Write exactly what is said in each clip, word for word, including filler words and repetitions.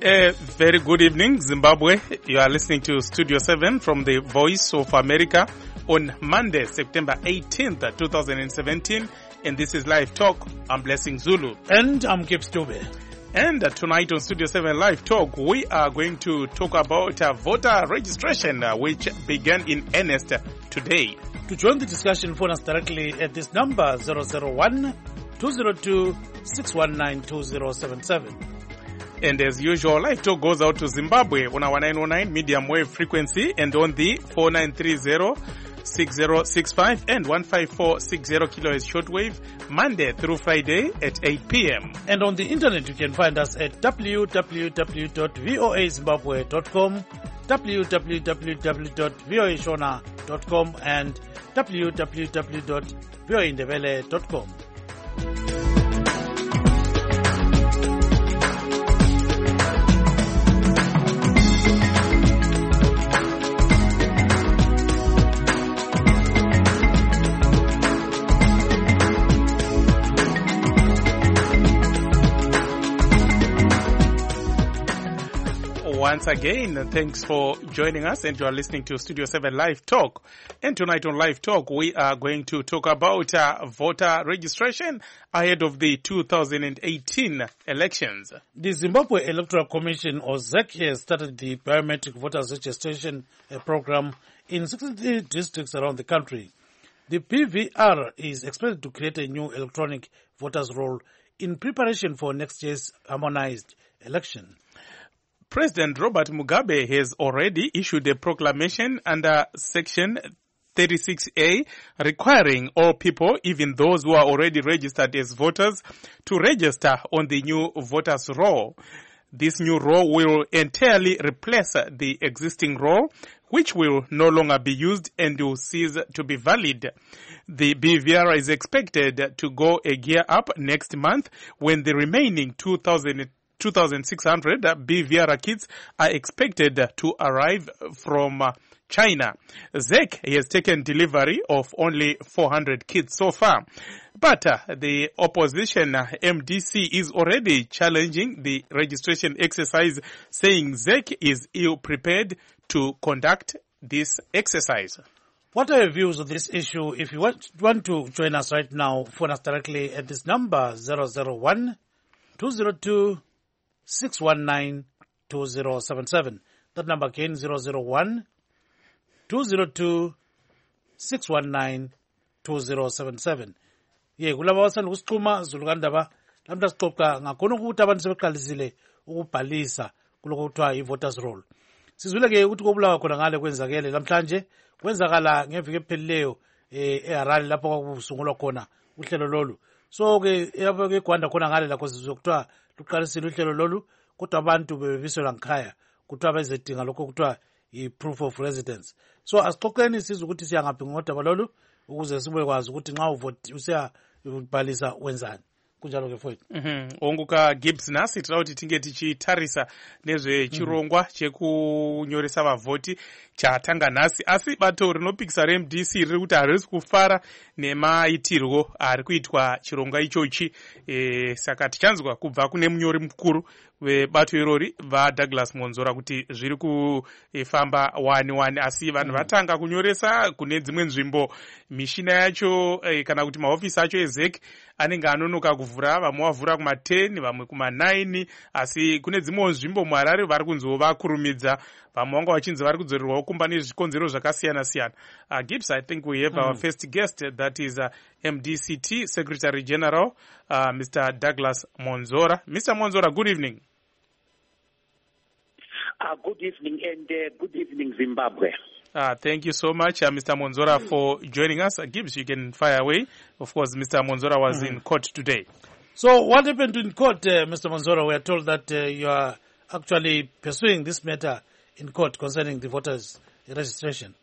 A very good evening, Zimbabwe. You are listening to Studio seven from the Voice of America on Monday, September eighteenth, twenty seventeen. And this is Live Talk. I'm Blessing Zulu. And I'm Gibbs Dube. And uh, tonight on Studio seven Live Talk, we are going to talk about uh, voter registration, uh, which began in earnest uh, today. To join the discussion, phone us directly at this number, zero zero one, two zero two, six one nine, two zero seven seven. And as usual, Live Talk goes out to Zimbabwe on our nine oh nine medium wave frequency and on the four nine three zero, six zero six five and one five four six zero kilohertz shortwave, Monday through Friday at eight p.m. And on the internet, you can find us at w w w dot voa zimbabwe dot com, w w w w dot voa shona dot com, and w w w dot voa indebele dot com. Once again, thanks for joining us, and you are listening to Studio seven Live Talk. And tonight on Live Talk, we are going to talk about uh, voter registration ahead of the two thousand eighteen elections. The Zimbabwe Electoral Commission, or Z E C, has started the biometric voters registration uh, program in sixty districts around the country. The P V R is expected to create a new electronic voters roll in preparation for next year's harmonized election. President Robert Mugabe has already issued a proclamation under Section thirty-six A requiring all people, even those who are already registered as voters, to register on the new voters roll. This new roll will entirely replace the existing roll, which will no longer be used and will cease to be valid. The B V R is expected to go a gear up next month when the remaining two thousand two thousand six hundred B V R kits are expected to arrive from China. Z E C has taken delivery of only four hundred kits so far. But uh, the opposition, uh, M D C, is already challenging the registration exercise, saying Z E C is ill-prepared to conduct this exercise. What are your views on this issue? If you want, want to join us right now, phone us directly at this number, zero zero one, two zero two, six one nine, two zero seven seven. That number again, zero zero one, two zero two, six one nine, two zero seven seven. Ye kulaba wasanda usichuma zulukandaba lamhla sixoxa ngakhona ukuthi abantu sebeqalisile ukubhalisa kuloko kuthiwa i-voters roll. Sizwile ke ukuthi kobulawa khona ngale kwenzakele lamhlanje kwenzakala ngeviki ephelileyo eh eHarare lapho kwakusungulwa khona uhlelo lolu. So ke yabo ke Gwanda khona ngale lakho sizokuthiwa luqalisile uhlelo lolu kodwa abantu bebiselwa ngikhaya kuthiwa bezedinga lokho kuthiwa i-proof of residence. So asixoxeni sizwe ukuthi siyangaphi ngodaba lolu ukuze sibe kwazi ukuthi nxa uvote usiya ubhalisa wenzani kunjalo ke mfowethu. Mhm onguka Gibbs nasi tira kuti tinge tichitarisa nezve chirongwa chekunyoresa vavhoti chatanga nhasi, asi bato rinopikisa re M D C riri kuti harisi kufara nemaitirwo ari kuitwa chirongwa ichochi. E, saka tichanzwa kubva kune munyori mukuru webato irori vaDouglas Monzora kuti zviri kufamba wani wani, asi vanhu mm. vatanga kunyoresa kune dzimwe nzvimbo mishina yacho e, kana kuti mahofisi acho eZ E C anenge anonoka kuvhura, vamwe vavhura kuma ten vamwe kuma nine, asi kune dzimwe nzvimbo muHarare vari kunzova kurumidza, vamwe vanga vachinzi vari kudzorerwawo kumba nezvikonzero zvakasiyana siyana. Uh, Gibbs, I think we have mm. our first guest, uh, that is uh, M D C T Secretary General, uh, Mister Douglas Monzora. Mister Monzora, good evening. Uh, good evening and uh, good evening, Zimbabwe. Uh, thank you so much, uh, Mister Monzora, for joining us. Uh, Gibbs, you can fire away. Of course, Mister Monzora was mm. in court today. So what happened in court, uh, Mister Monzora? We are told that uh, you are actually pursuing this matter in court concerning the voters' registration.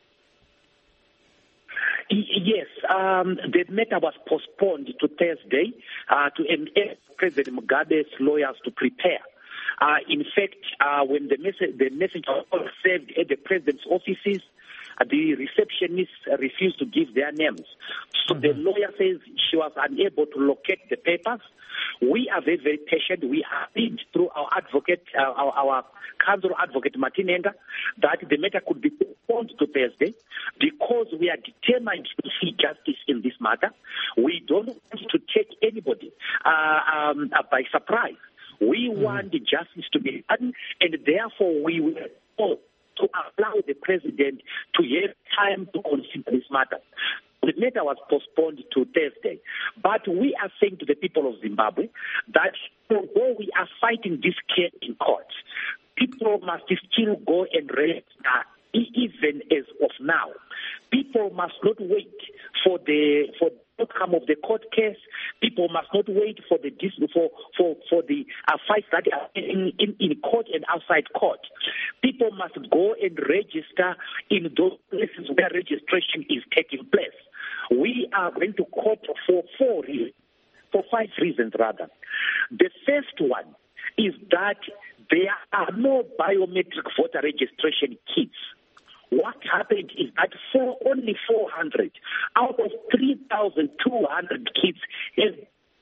Yes, um, the matter was postponed to Thursday uh, to enable President Mugabe's lawyers to prepare. Uh, in fact, uh, when the message, the message was served at the president's offices, the receptionist refused to give their names. So mm-hmm. the lawyer says she was unable to locate the papers. We are very, very patient. We appealed through our advocate, uh, our, our counsel advocate, Martin Enga, that the matter could be postponed to Thursday because we are determined to see justice in this matter. We don't want to take anybody uh, um, uh, by surprise. We mm-hmm. want the justice to be done, and therefore we will call to allow the president to have time to consider this matter. The matter was postponed to Thursday. But we are saying to the people of Zimbabwe that although we are fighting this case in court, people must still go and register even as of now. People must not wait for the for the outcome of the court case. People must not wait for the for for for the uh, fights that are in, in in court and outside court. People must go and register in those places where registration is taking place. We are going to court for four reasons, for five reasons rather. The first one is that there are no biometric voter registration kits. What happened is that for only four hundred out of three thousand two hundred kits is.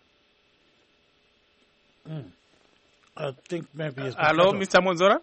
Mm. I think maybe. It's Hello, Mister Monzora.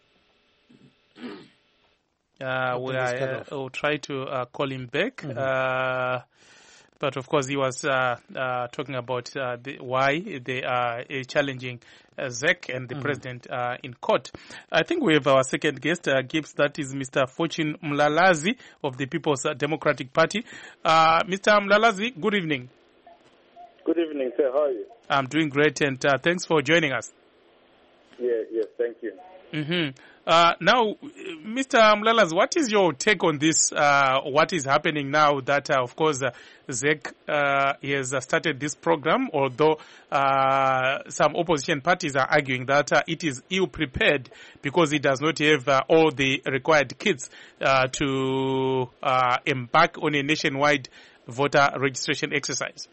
Uh, we are, uh, we'll try to uh, call him back. Mm-hmm. Uh, but of course, he was uh, uh, talking about uh, the, why they are uh, challenging uh, Z E C and the mm-hmm. president uh, in court. I think we have our second guest, uh, Gibbs. That is Mister Fortune Mlalazi of the People's Democratic Party. Uh, Mister Mlalazi, good evening. Good evening, sir. How are you? I'm doing great, and uh, thanks for joining us. Yeah, yes, thank you. Mm-hmm. Uh, now, Mister Mlalazi, what is your take on this? Uh, what is happening now that, uh, of course, uh, Z E C uh, has started this program, although uh, some opposition parties are arguing that uh, it is ill-prepared because it does not have uh, all the required kits uh, to uh, embark on a nationwide voter registration exercise?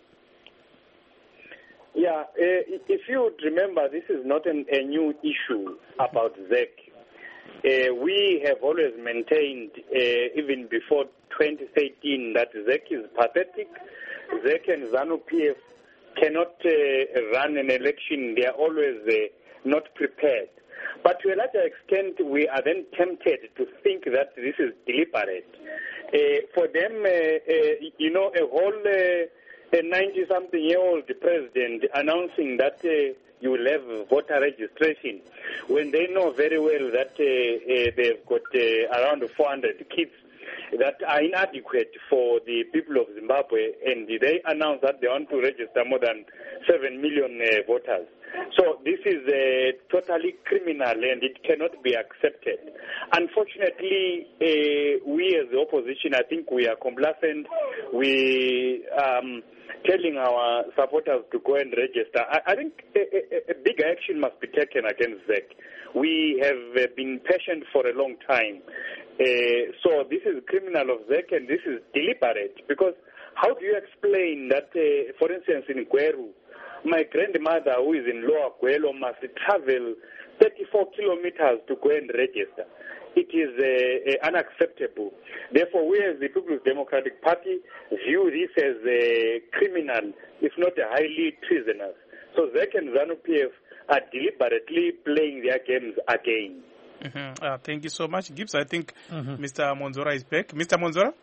Yeah, uh, if you would remember, this is not an, a new issue about Z E C. Uh, we have always maintained, uh, even before twenty thirteen, that Z E C is pathetic. Z E C and ZANU-P F cannot uh, run an election. They are always uh, not prepared. But to a larger extent, we are then tempted to think that this is deliberate. Uh, for them, uh, uh, you know, a whole uh, a ninety-something-year-old president announcing that uh, you will have voter registration when they know very well that uh, uh, they've got uh, around four hundred kits that are inadequate for the people of Zimbabwe, and they announce that they want to register more than seven million uh, voters. So this is uh, totally criminal, and it cannot be accepted. Unfortunately, uh, we as the opposition, I think we are complacent. We um, telling our supporters to go and register. I, I think a, a, a big action must be taken against Z E C. We have uh, been patient for a long time. Uh, so this is criminal of Z E C, and this is deliberate, because how do you explain that, uh, for instance, in Gweru, my grandmother who is in Lower Gwelo must travel thirty-four kilometers to go and register? It is uh, uh, unacceptable. Therefore, we as the People's Democratic Party view this as a criminal, if not a highly treasonous. So Z E C and ZANU-P F are deliberately playing their games again. Mm-hmm. Uh, thank you so much, Gibbs. I think mm-hmm. Mister Monzora is back. Mister Monzora?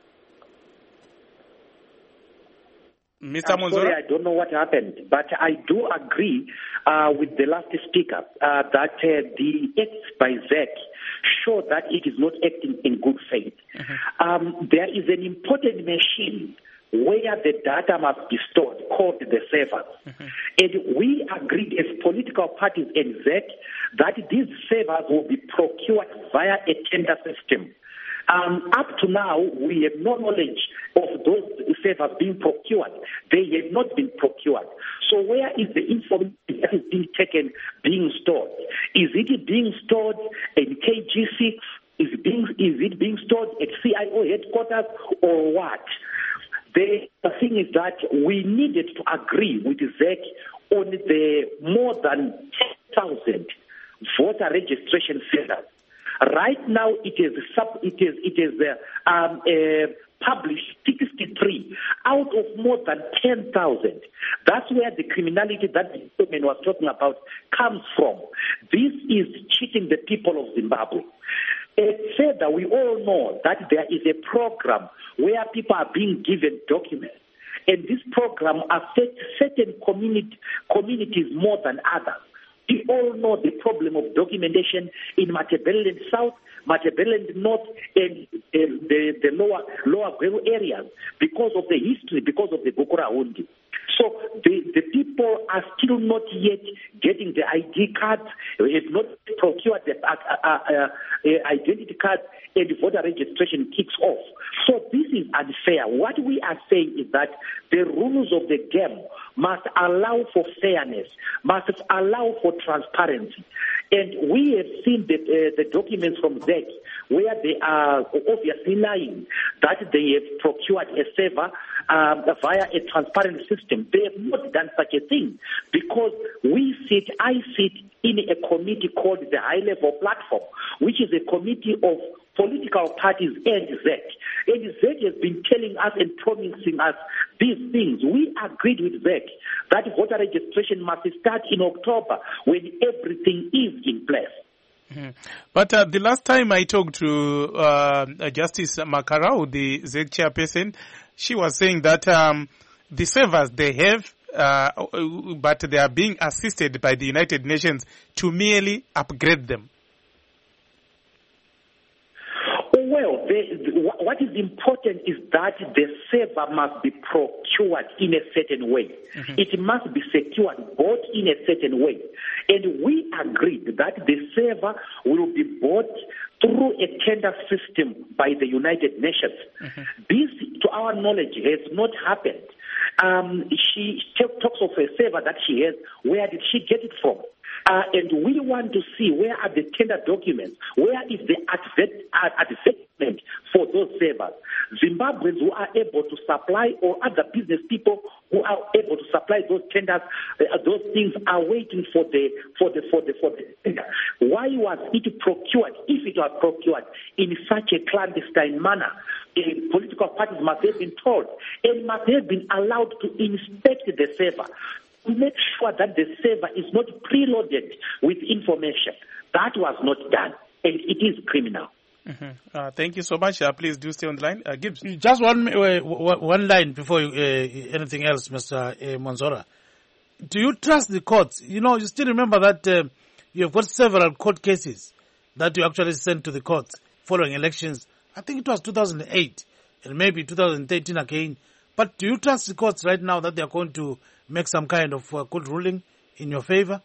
Mister I'm Monzora? sorry, I don't know what happened, but I do agree uh, with the last speaker uh, that uh, the acts by Z E C show that it is not acting in good faith. Mm-hmm. Um, there is an important machine where the data must be stored, called the servers. Mm-hmm. And we agreed as political parties and Z E C that these servers will be procured via a tender system. Um, up to now, we have no knowledge of those servers being procured. They have not been procured. So where is the information that is being taken, being stored? Is it being stored in K G six? Is it being, is it being stored at C I O headquarters, or what? The, the thing is that we needed to agree with Z E C on the more than ten thousand voter registration centers Right now, it is sub, it is it is uh, um, uh, published sixty-three out of more than ten thousand. That's where the criminality that the woman was talking about comes from. This is cheating the people of Zimbabwe. And further, we all know that there is a program where people are being given documents. And this program affects certain community, communities more than others. We all know the problem of documentation in Matabeleland South, Matabeleland North, and, and the, the lower lower Gweru areas because of the history, because of the Bukura Hundi. So the, the people are still not yet getting the I D cards, have not procured the uh, uh, uh, uh, identity cards, and voter registration kicks off. So this is unfair. What we are saying is that the rules of the game must allow for fairness, must allow for transparency. And we have seen the, uh, the documents from Z E C where they are obviously lying that they have procured a server um, via a transparent system. They have not done such a thing because we sit, I sit in a committee called the High Level Platform, which is a committee of political parties and Z E C. And Z E C has been telling us and promising us these things. We agreed with Z E C that voter registration must start in October when everything is in place. Mm-hmm. But uh, the last time I talked to uh, Justice Makarau, the Z E C chairperson, she was saying that um, the servers they have, uh, but they are being assisted by the United Nations to merely upgrade them. Well, the, what is important is that the server must be procured in a certain way. Mm-hmm. It must be secured bought in a certain way. And we agreed that the server will be bought through a tender system by the United Nations. Mm-hmm. This, to our knowledge, has not happened. Um, she talks of a server that she has. Where did she get it from? Uh, and we want to see where are the tender documents, where is the advertisement for those servers. Zimbabweans who are able to supply or other business people who are able to supply those tenders, uh, those things are waiting for the for the for the for the tender. Why was it procured? If it was procured in such a clandestine manner, uh, political parties must have been told and must have been allowed to inspect the server. Make sure that the server is not preloaded with information. That was not done, and it is criminal. Mm-hmm. Uh, thank you so much. Uh, please do stay on the line. Uh, Gibbs. Just one uh, one line before you, uh, anything else, Mister Uh, Monzora. Do you trust the courts? You know, you still remember that uh, you have got several court cases that you actually sent to the courts following elections. I think it was two thousand eight and maybe two thousand thirteen again. But do you trust the courts right now that they are going to make some kind of uh, good ruling in your favor?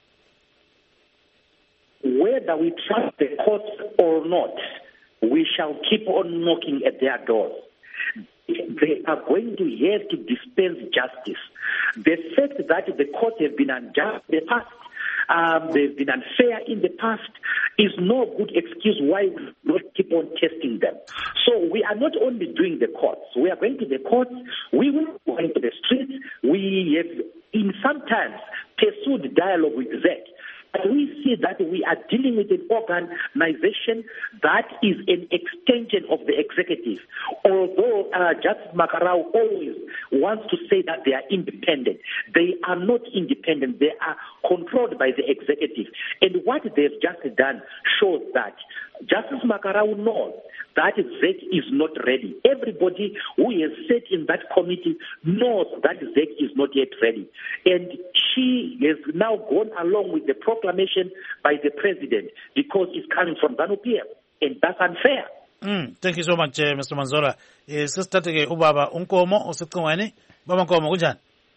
Whether we trust the courts or not, we shall keep on knocking at their doors. They are going to have to dispense justice. The fact that the courts have been unjust in the past, um, they've been unfair in the past, is no good excuse why we not keep on testing them. So we are not only doing the courts. We are going to the courts. We will go into the streets. We have, in sometimes, pursued dialogue with Z E C. But we see that we are dealing with an organization that is an extension of the executive. Although uh, Justice Makarau always wants to say that they are independent, they are not independent. They are controlled by the executive. And what they've just done shows that Justice Makarau knows that Z E C is not ready. Everybody who has sat in that committee knows that Z E C is not yet ready. And she has now gone along with the proclamation by the president because it's coming from ZANU-P F. And that's unfair. Mm, thank you so much, uh, Mister Manzora. Uh, Sister Ubaba Unkomo, Osekongwane, Baba Nkomo, Gujan.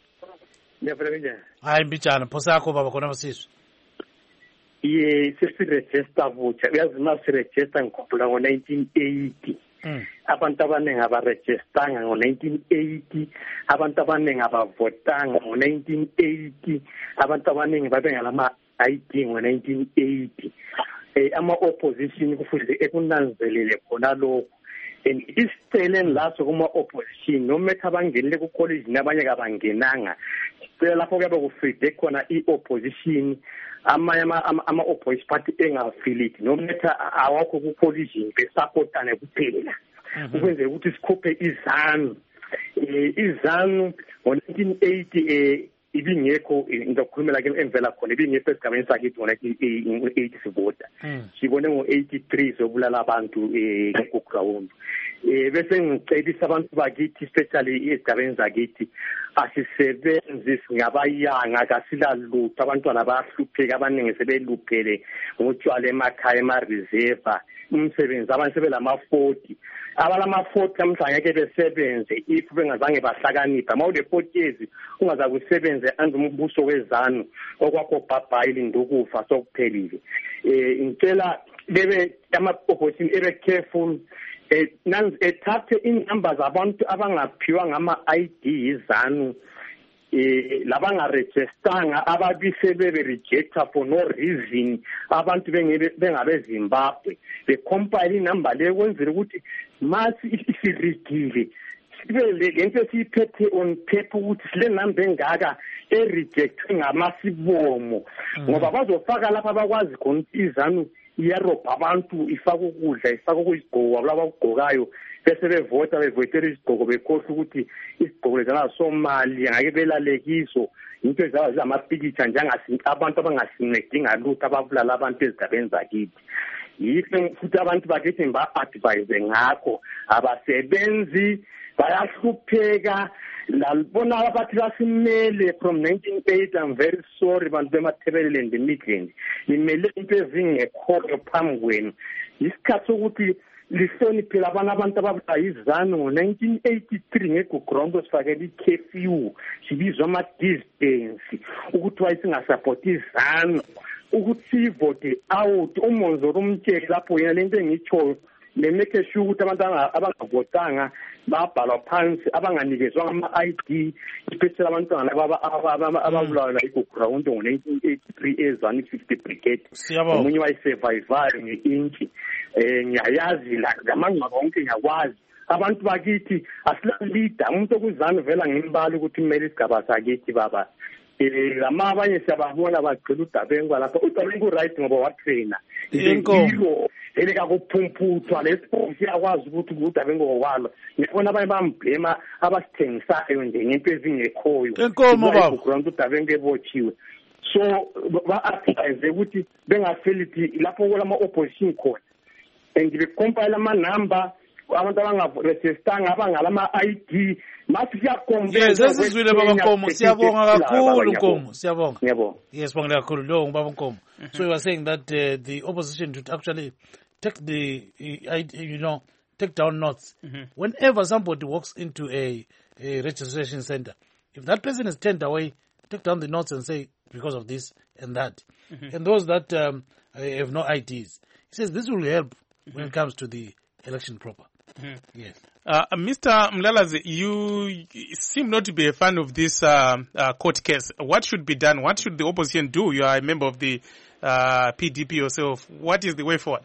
Hayi mbijana, phosa yakho baba khona basizwe. Yes, sesiregister voucher. Uyazi na siregister ngikhumbula ngo nineteen eighty. Abantu abaningi abarejistanga ngo nineteen eighty, abantu abaningi abavotanga ngo nineteen eighty, abantu abaningi babengalama I D ngo nineteen eighty. Eh ama opposition kufuze ekunanzelele khona lokho. And isicele laso kuma opposition noma ethabangenile ku college nabanye kabangenanga lapho kuyabe kufide khona i-opposition amanye ama-opposition party engafiliti nometha awakho ku-coalition besapotane kuphela ukwenzela ukuthi sikhuphe izanu um izanu ngo-nineteen eighty um ibingekho ngizokhulumela ke emvela khona ibingekho esigabeni sakithi ngo-nineteen eighty sivota sibone ngo-eighty-three zobulala abantu um kugrawundi um bese ngicebisa abantu bakithi especially esigabeni zakithi asisebenzi singabayanga kasilalutho abantwana bayahlupheka abaningi sebeluphele ngotshwala emakhaya ema-reserva umsebenzi abantu sebelama-forty abalama-forty namhla ngeke besebenze if bengazange bahlakanipha uma ule-forty years ungazakusebenze ande umbuso wezanu okwakho bhabhayili ndokufa sokuphelile um ngicela bebe ama-opposition ebe careful um ethathe inamba zabantu abangaphiwa ngama-I D yizanu um labangarejistanga ababise bebe-rejecta for no reason abantu bengabezimbabwe becompile inamba leyo kwenzela ukuthi masi isirigile sibe lento esiyiphethe on paper ukuthi sile namba engaka erejectwe ngamasibomo ngoba bazofaka lapha abakwazi khona izanu iyarobha abantu ifaka ukudla ifaka ukuyigqoka kulaba abakugqokayo bese bevota bevotela izigqoko bekhohlwa ukuthi izigqoko lezana somali ngake belalekiso into ezaba zilamapikicha njengasi abantu abangasincedi ngalutho ababulala abantu ezigabeni zakithi yikho futhi abantu bakithi ba-advise ngakho abasebenzi bayahlupheka lalibona abathi basimele from nineteen eighty. I'm very sorry bantu bemathebelele and the Midland imele into ezingekhoyo phambi kwenu isikhathi sokuthi lihloniphela abana abantu ababulawa izanu ngo-nineteen eighty-three ngegugrawundi sifakela i-curfew sibizwa ama-distance ukuthi wayesingasapoti izanu ukuthi sivote out umonzoro umtsheli lapho yena lento engitshoyo nemeke sure ukuthi abantu abangavotanga babhalwa phansi abanganikezwa ama-I D especially abantwana ababulawa la igugrawundi ngo-nineteen eighty-three ezanu fifty brigade omunye wayisurvivayo nge-intshi um ngiyayazi la ngamangcwaba wonke ngiyakwazi abantu bakithi asilaleader umuntu okuzanu vela ngimbali ukuthi kumele isigaba sakithi baba um lama abanye siyababona bagcila udabengu lapha udabengu right ngoba watraina ilo elikakuphumphuthwa lesipho siyakwazi ukuthi udabengu ngokwalo ngibona abanye bamblema abasithengisayo nje ngento ezingekhoyo enkomo baba udabengu udabengu ebotshiwe so ba-advise ukuthi bengafelithi lapho kulama-opposition khona and becompile amanamba abantu abangarejistanga abangalama-I D masi yes sesizwile baba Nkomo siyabonga kakhulu Nkomo siyabonga ngiyabonga yes sibonga kakhulu lo ngubaba Nkomo so you were saying that uh, the opposition should actually take the uh, you know take down notes mm-hmm. whenever somebody walks into a, a registration center if that person is turned away take down the notes and say because of this and that mm-hmm. and those that um, have no I Ds he says this will help mm-hmm. when it comes to the election proper. Mm-hmm. Yes. Uh, Mister Mlalazi, you seem not to be a fan of this uh, uh, court case. What should be done? What should the opposition do? You are a member of the uh, P D P yourself. What is the way forward?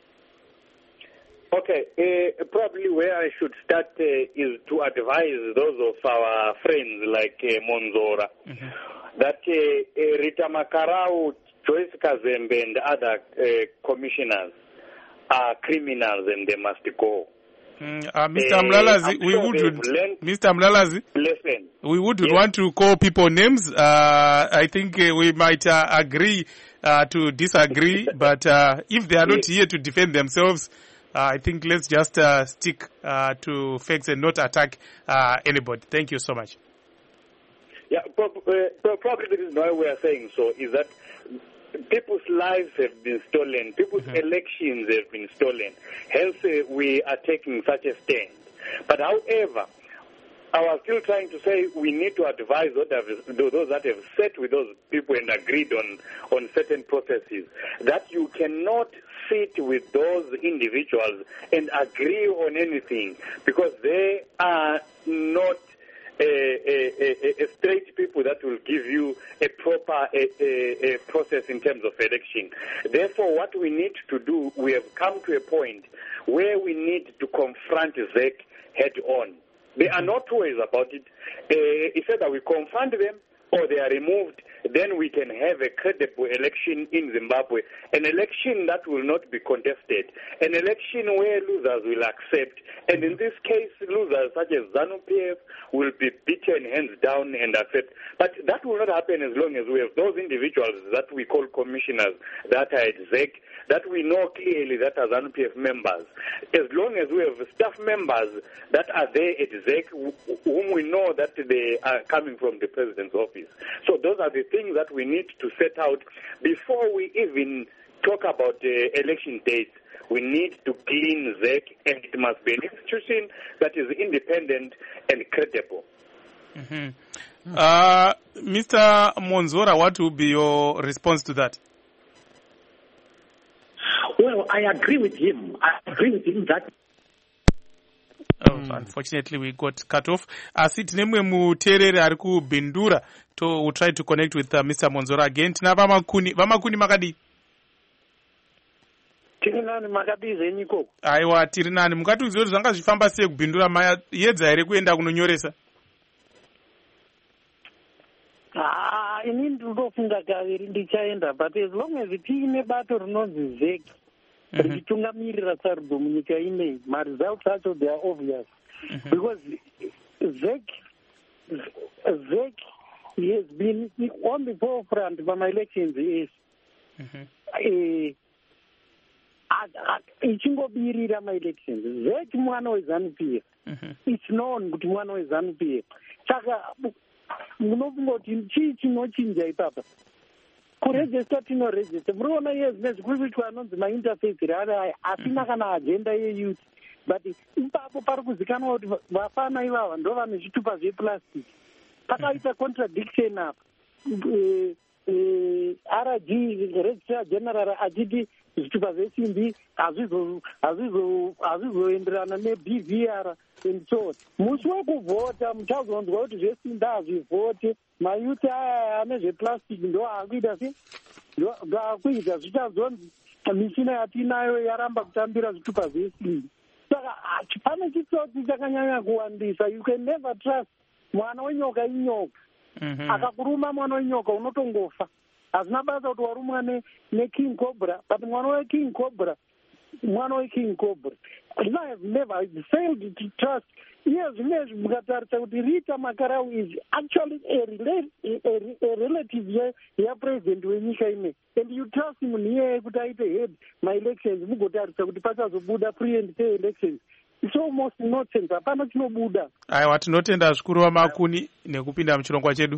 Okay, uh, probably where I should start uh, is to advise those of our friends like uh, Monzora mm-hmm. that uh, uh, Rita Makarau, Joyce Kazembe and other uh, commissioners are criminals and they must go. Mm, uh, Mister Uh, Mlalazi, we sure would, Mister Mlalazi, listen, we would yes. want to call people names. Uh, I think uh, we might uh, agree uh, to disagree, but uh, if they are not yes. here to defend themselves, uh, I think let's just uh, stick uh, to facts and not attack uh, anybody. Thank you so much. Yeah, probably the reason why we are saying so is that people's lives have been stolen. People's mm-hmm. elections have been stolen. Hence, uh, we are taking such a stand. But however, I was still trying to say we need to advise those that have sat with those people and agreed on, on certain processes that you cannot sit with those individuals and agree on anything because they are not A, a, a straight people that will give you a proper a, a, a process in terms of election. Therefore, what we need to do, we have come to a point where we need to confront Z E C head on. There are no two ways about it. Uh, he said that we confront them or they are removed, then we can have a credible election in Zimbabwe, an election that will not be contested, an election where losers will accept, and in this case, losers such as ZANU-P F will be beaten hands down and accept. But that will not happen as long as we have those individuals that we call commissioners that are at Z E C, that we know clearly that are ZANU-P F members. As long as we have staff members that are there at Z E C, whom we know that they are coming from the president's office. So those are the things that we need to set out before we even talk about uh, election dates. We need to clean Z E C, and it must be an institution that is independent and credible. Mm-hmm. Uh, Mister Monzora, what will be your response to that? Well, I agree with him. I agree with him that Oh, unfortunately, we got cut off. Asi tinemwe muterere ari kubhindura. To we'll try to connect with uh, Mister Monzora again. Tina vamakuni, vamakuni makadi. Tiri nani makadi zeniko. Aiwa, tiri nani. Mukatiudzira kuti zvanga zvifamba sei kubhindura maedza here kuenda kunonyoresa? Ah, ini ndinofunga kaviri ndichaenda, but as long as tiine bato rinonzi Z E C richitungamirira sarudzo munyika inei, maresults acho they are obvious. Mm-hmm. Because Z E C, Z E C has been on the forefront of my elections is ichingobirira ma-elections. Z E C mwana weZANU-P F. It's known kuti mwana weZANU-P F. Saka munofunga kuti chii chinochinja ipapa? Kurejista tinorejista. Muriona yes nezvikuru kuitwa anonzi ma-interface rari aya asina kana agenda yeyouth. But ipapo pari kuzikanwa kuti vafana ivava ndo vane zvitupa zveplastic. Pakaita contradiction apa. R G Registrar General achiti zvitupa zvesimbi hazvizoenderana ne-B V R and so on. Musi wekuvhota muchazonzwa kuti zvesimbi hazvivhote, mayuti aya ane zveplastic ndo akuita se ndo akuita zvichazonzi michina yatinayo yaramba kutambira zvitupa zvesimbi. Saka pane chitsotsi chakanyanya kuwandisa. You can never trust mwana wenyoka inyoka. Akakuruma mwana wenyoka unotongofa. Hazina basa kuti warumwa neking cobra, but mwana weking cobra, mwana weking cobra. I have never failed to trust. Yes, yes, mukatarisa kuti Rita Makarau is actually a, rela a, a relative ya, ya president wenyika ine. And you trust him niye kuti aite head my elections, mugotarisa kuti pachazobuda free and fair elections. It's almost nonsense. Hapana chinobuda. Aiwa, tinotenda zvikuru vamakuni nekupinda muchirongwa chedu.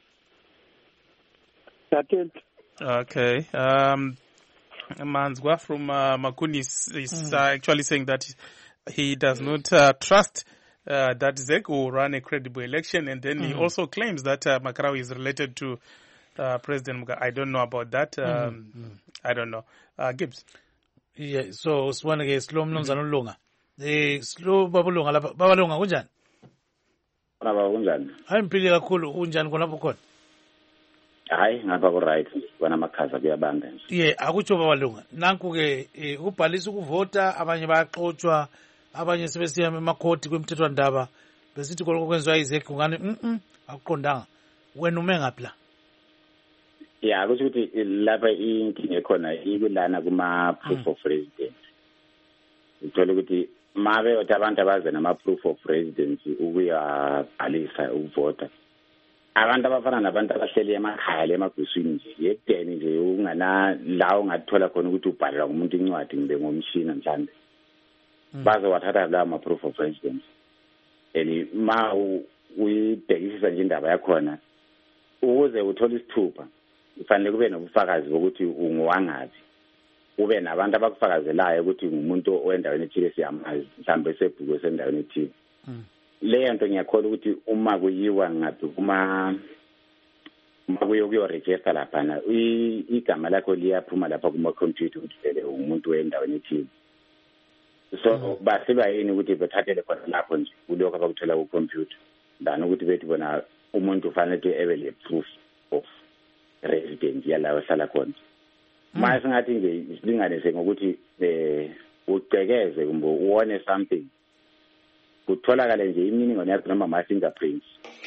Okay. Um, Manzwa from uh, Makuni is, is mm. uh, actually saying that he does not uh, trust uh, that Z E C will run a credible election, and then mm. he also claims that uh, Makarau is related to uh, President Mugabe. I don't know about that. Um, mm. I don't know. Uh, Gibbs. Yeah. So swana ke slow mnumzana ulunga. Eh slow babulunga lapha. Babalunga kunjani? Baba kunjani? Hayi mpili kakhulu kunjani khonapho khona? Hayi ngapha ku right bona makhaza kuyabanga nje. Yeah, akutsho babalunga. Nanku ke ukubhalisa ukuvota, abanye bayaxotswa, abanye sebesiya emakhoti kwemthethwandaba besithi koloko kwenziwa yiZ E C ngani mhm akuqondanga. Wena ume ngaphi la? Yeah, kusho ukuthi lapha inkinga ekhona ikulana kuma proof of residence. Uthola ukuthi mabe uthi abantu abaze nama proof of residence ukuyabhalisa ukuvota. Abantu abafana nabantu abahleli emakhaya lemaguswini nje yekudeni nje ungana la ungathola khona ukuthi ubhalelwa ngumuntu incwadi ngibe ngomshini mhlawumbe bazo wathatha la ma proof of residence eli ma uyibhekisisa nje indaba yakhona ukuze uthole isithupha kufanele kube nobufakazi bokuthi unguwangazi, ube nabantu abakufakazelayo ukuthi ngumuntu owendaweni ethile siyamazi mhlawumbe sebhuku sendaweni ethile. Leyo nto ngiyakholwa ukuthi uma kuyiwa ngathi kuma uma kuyokuyo register lapha na igama lakho liyaphuma lapha kuma computer ukuthi vele umuntu wendaweni ethile. So basiba yini ukuthi bethathele khona lapho nje kuloko abakuthola ku computer ndana ukuthi bethi bona umuntu ufanele ebe le proof of residence yalawo hlala khona. Mase ngathi nje isilinganise ngokuthi eh ucekeze kumbe uone something kutholakala nje imininingwane yakho noma ama fingerprints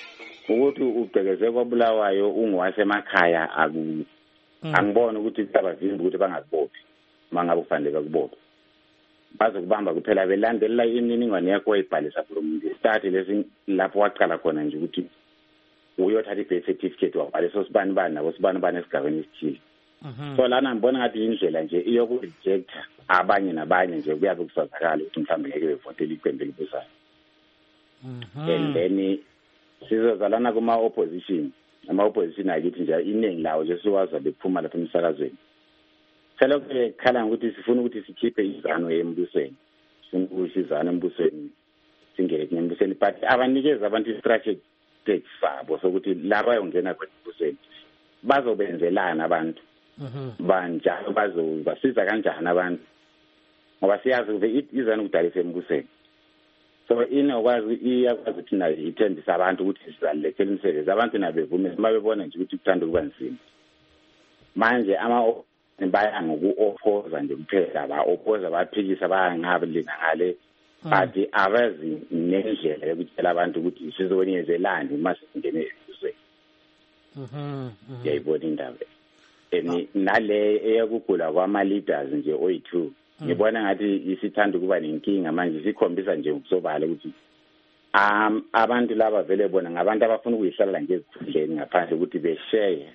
ukuthi ubhekeze kwabulawayo ungowasemakhaya aku angibona ukuthi tabavimba ukuthi bangakubophi mangabe kufanele bakubophe bazokubamba kuphela belandelela imininingwane yakho oyibhalisa from the start lesi lapho waqala khona nje ukuthi uyothatha i-birth certificate wakho leso sibani bani nabo sibani bani esigabeni esithile. So lana ngibona ngathi indlela nje iyoku-reject abanye nabanye nje kuyabe kusazakala ukuthi mhlawumbe ngeke bevotele iqembu elibusayo. And then sizozalana kuma-opposition ama-opposition akithi nje iningi lawo nje siwaza bephuma lapha emsakazweni. Selokhu khala ukuthi sifuna ukuthi sikhiphe izano embusweni sifuna ukuthi izano embusweni singeke embusweni but abanikeza abantu i-strategy sabo sokuthi laba yongena kwembusweni bazobenzelana abantu banjalo bazobasiza kanjani abantu ngoba siyazi ukuthi izano kudalisa embusweni. So inokwazi iyakwazi ukuthi nayo ithembisa abantu ukuthi sizalethela imisebenzi abantu nabevume mabebona nje ukuthi kuthanda kuba nzima. Manje ama baya ngoku-opposa nje kuphela ba-opposa baphikisa bayangabelina ngale but abazi nendlela yokutshela abantu ukuthi sizokwenyezelani uma singene ezweni. Ngiyayibona indaba and nale eyokugula kwama-leaders nje oyi-two ngibona ngathi isithanda ukuba nenkinga manje sikhombisa nje ukusobala ukuthi um abantu laba vele bona ngabantu abafuna ukuyihlalela nje ezikhundleni ngaphandle ukuthi beshare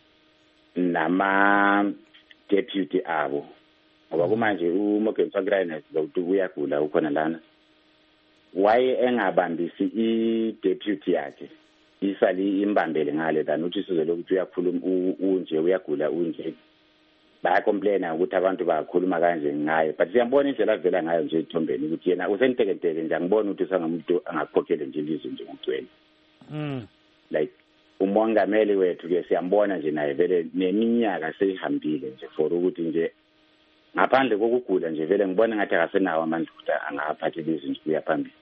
nama deputy abo ngoba kumanje uMorgan Tsvangirai ukuthi uyagula ukhona lana waye engabambisi i-deputy yakhe isali imbambele ngale than uthi sizele ukuthi uyakhuluma unje uyagula unje bayacomplaina ukuthi abantu bakhuluma kanje ngaye but siyambona indlela avela ngayo nje ethombeni ukuthi yena usentekenteke nje angibona ukuthi usangamuntu angakhokhele nje ilizwe nje ngugcwele. Like umongameli wethu ke siyambona nje naye vele neminyaka seyihambile nje for ukuthi nje ngaphandle kokugula nje vele ngibona ngathi akasenawo amandla ukuthi angaphatha ilizwe nje kuya phambili.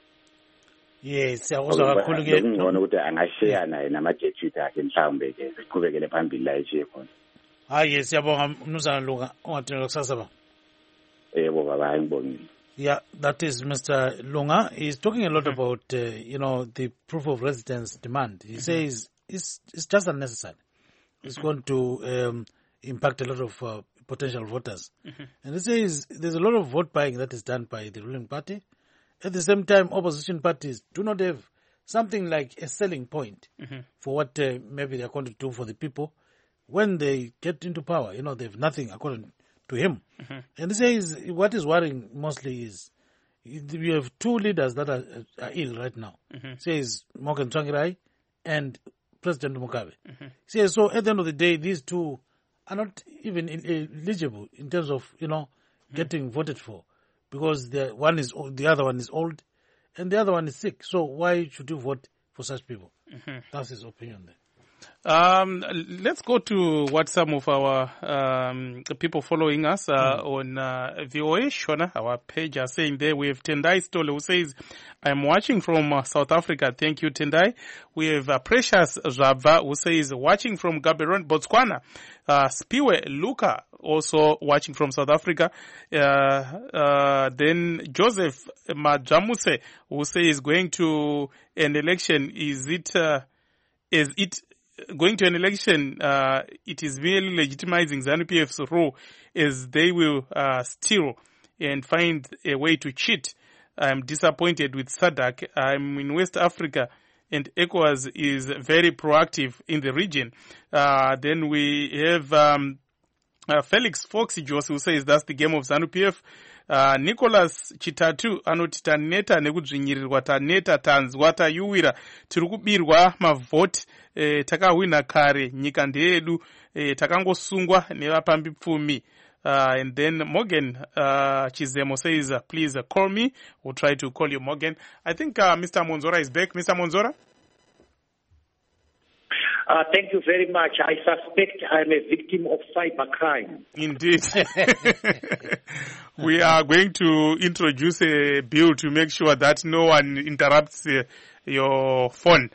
Yes, siyakuzwa kakhulu ke ngibona ukuthi angashare naye nama-deputy akhe mhlawumbe ke siqhubekele phambili la eshiye khona. Hayi yes, siyabonga Mnumzana Lunga ongathini kusasa ba. Yebo baba ngibongile. Yeah, that is Mister Lunga. He's talking a lot about uh, you know the proof of residence demand. He mm-hmm. says it's it's just unnecessary. It's mm-hmm. going to um, impact a lot of uh, potential voters. Mm-hmm. And he says there's a lot of vote buying that is done by the ruling party. At the same time, opposition parties do not have something like a selling point mm-hmm. for what uh, maybe they're going to do for the people. When they get into power, you know, they have nothing according to him. Mm-hmm. And he says what is worrying mostly is we have two leaders that are, are ill right now. Mm-hmm. He says Morgan Tsvangirai and President Mugabe. Mm-hmm. He says so at the end of the day, these two are not even eligible in terms of, you know, mm-hmm. getting voted for because the one is old, the other one is old and the other one is sick. So why should you vote for such people? Mm-hmm. That's his opinion there. Um, let's go to what some of our um, people following us uh, mm. on uh, V O A Shona, our page, are saying there. We have Tendai Stole who says, I'm watching from uh, South Africa. Thank you, Tendai. We have uh, Precious Zava who says, watching from Gaborone, Botswana. Uh, Spiwe Luka also watching from South Africa. Uh, uh, then Joseph Majamuse who says, going to an election, is it, uh, is it, going to an election, uh, it is merely legitimizing ZANU P F's role as they will uh, steal and find a way to cheat. I'm disappointed with S A D C. I'm in West Africa and ECOWAS is very proactive in the region. Uh, then we have um, uh, Felix Foxy Jos who says that's the game of ZANU P F. Uh, Nicholas Chitatu anoti taneta nekudzvinyirirwa taneta tanzwa tayuwira tiri kubirwa mavhoti eh, takahwina kare nyika ndeyedu eh, takangosungwa nevapambi pfumi. Uh, and then Morgan uh, Chizemo says, uh, please uh, call me. We'll try to call you Morgan. I think uh, Mister Monzora is back. Mister Monzora? Uh, thank you very much. I suspect I'm a victim of cybercrime. Indeed. We are going to introduce a bill to make sure that no one interrupts uh, your phone.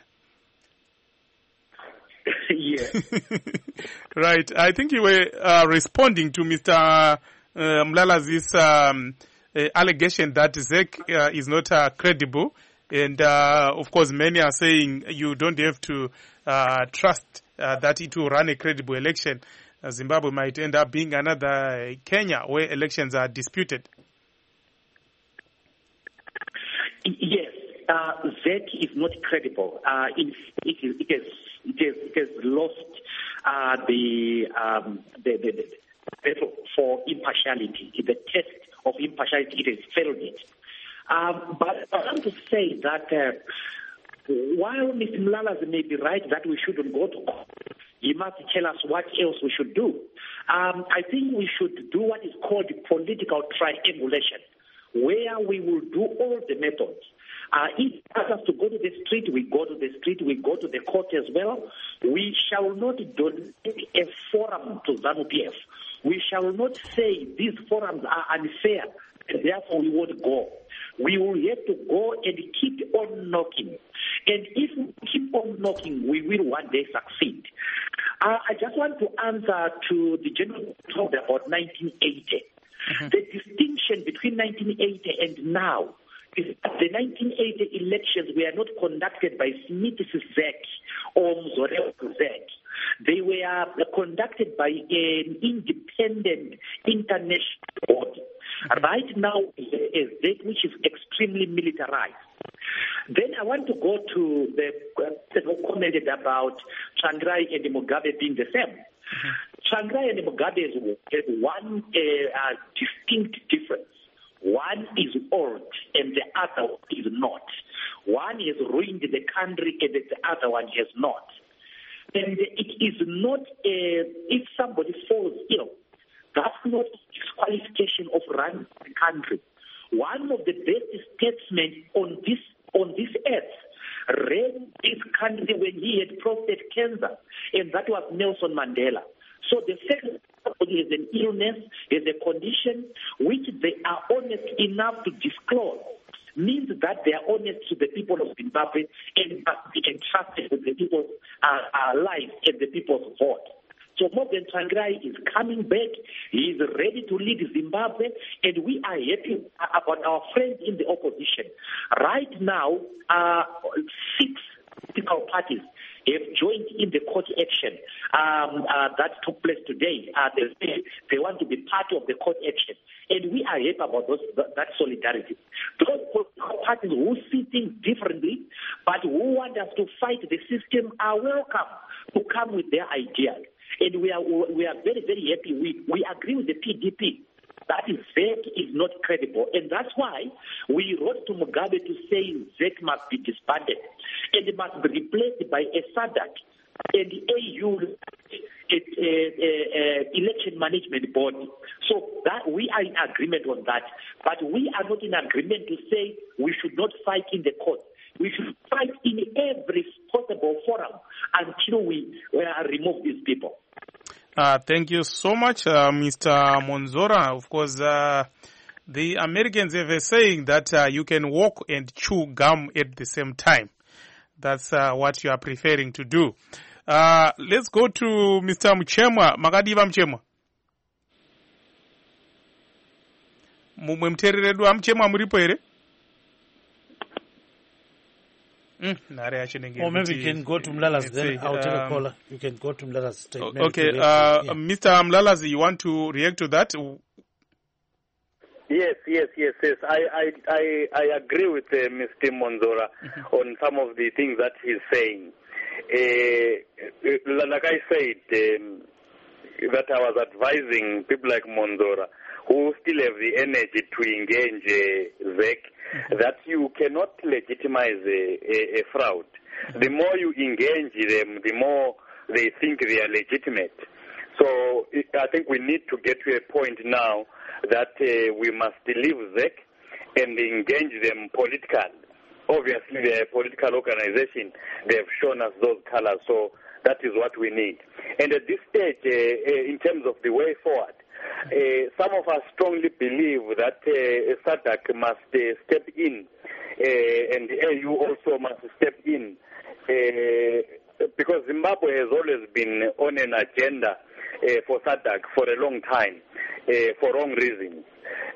Yeah. Right. I think you were uh, responding to Mister Uh, Mlalazi's um, uh, allegation that Z E C uh, is not uh, credible. And, uh, of course, many are saying you don't have to uh, trust uh, that it will run a credible election. Uh, Zimbabwe might end up being another Kenya where elections are disputed. Yes, uh, Z E C is not credible. Uh, it, it, is, it, has, it, has, it has lost uh, the, um, the, the, the battle for impartiality. The test of impartiality, it has failed it. Um, but I want to say that uh, while Mister Mlalazi may be right that we shouldn't go to court, he must tell us what else we should do. Um, I think we should do what is called political triangulation, where we will do all the methods. Uh, if it asks us to go to the street, we go to the street, we go to the court as well. We shall not donate a forum to ZANU P F. We shall not say these forums are unfair and therefore we won't go. We will have to go and keep on knocking. And if we keep on knocking, we will one day succeed. Uh, I just want to answer to the gentleman who talked about nineteen eighty. Mm-hmm. The distinction between nineteen eighty and now is that the nineteen eighty elections were not conducted by Smith's Z E C or Mzoreo's Z E C. They were conducted by an independent international body. Right now, a Z E C which is extremely militarized. Then I want to go to the person who commented about Tsvangirai and Mugabe being the same. Mm-hmm. Tsvangirai and Mugabe have one uh, uh, distinct difference. One is old and the other is not. One has ruined the country and the other one has not. And it is not, a, if somebody falls ill, that's not disqualification of running the country. One of the best statesmen on this on this earth ran this country when he had prostate cancer, and that was Nelson Mandela. So the fact that somebody has an illness, has a condition which they are honest enough to disclose, means that they are honest to the people of Zimbabwe and must be entrusted with the people's uh, uh, lives and the people's vote. So Morgan Tsvangirai is coming back. He is ready to lead Zimbabwe, and we are happy about our friends in the opposition. Right now, uh, six political parties have joined in the court action um, uh, that took place today. Uh, they, they want to be part of the court action, and we are happy about those, that solidarity. Those political parties who see things differently, but who want us to fight the system, are welcome to come with their ideas. And we are we are very, very happy. We, we agree with the P D P. That is, Z E C is not credible. And that's why we wrote to Mugabe to say Z E C must be disbanded. And it must be replaced by a SADC and the A U a, a, a election management body. So that we are in agreement on that. But we are not in agreement to say we should not fight in the court. We should fight in every possible forum until we uh, remove these people. Uh, thank you so much, uh, Mister Monzora. Of course, uh, the Americans have a saying that uh, you can walk and chew gum at the same time. That's uh, what you are preferring to do. Uh, let's go to Mister Mchemwa. Makadiva Mchemwa. Mumwe mtereredu wa Mchemwa muripo ere? Mm, or maybe you can go to Mlalazi, then I'll take a caller. You can go to Mlalazi. Okay, uh, yeah. Mister Mlalazi, you want to react to that? Yes, yes, yes, yes. I, I, I, I agree with uh, Mister Monzora mm-hmm. on some of the things that he's saying. Uh, like I said, um, that I was advising people like Monzora, who still have the energy to engage uh, Z E C, mm-hmm. that you cannot legitimize a, a, a fraud. Mm-hmm. The more you engage them, the more they think they are legitimate. So I think we need to get to a point now that uh, we must leave Z E C and engage them politically. Obviously, they are a political organization. They have shown us those colors, so that is what we need. And at this stage, uh, uh, in terms of the way forward, Uh, some of us strongly believe that uh, SADC must uh, step in, uh, and the A U also must step in. Uh, because Zimbabwe has always been on an agenda uh, for SADC for a long time, uh, for wrong reasons.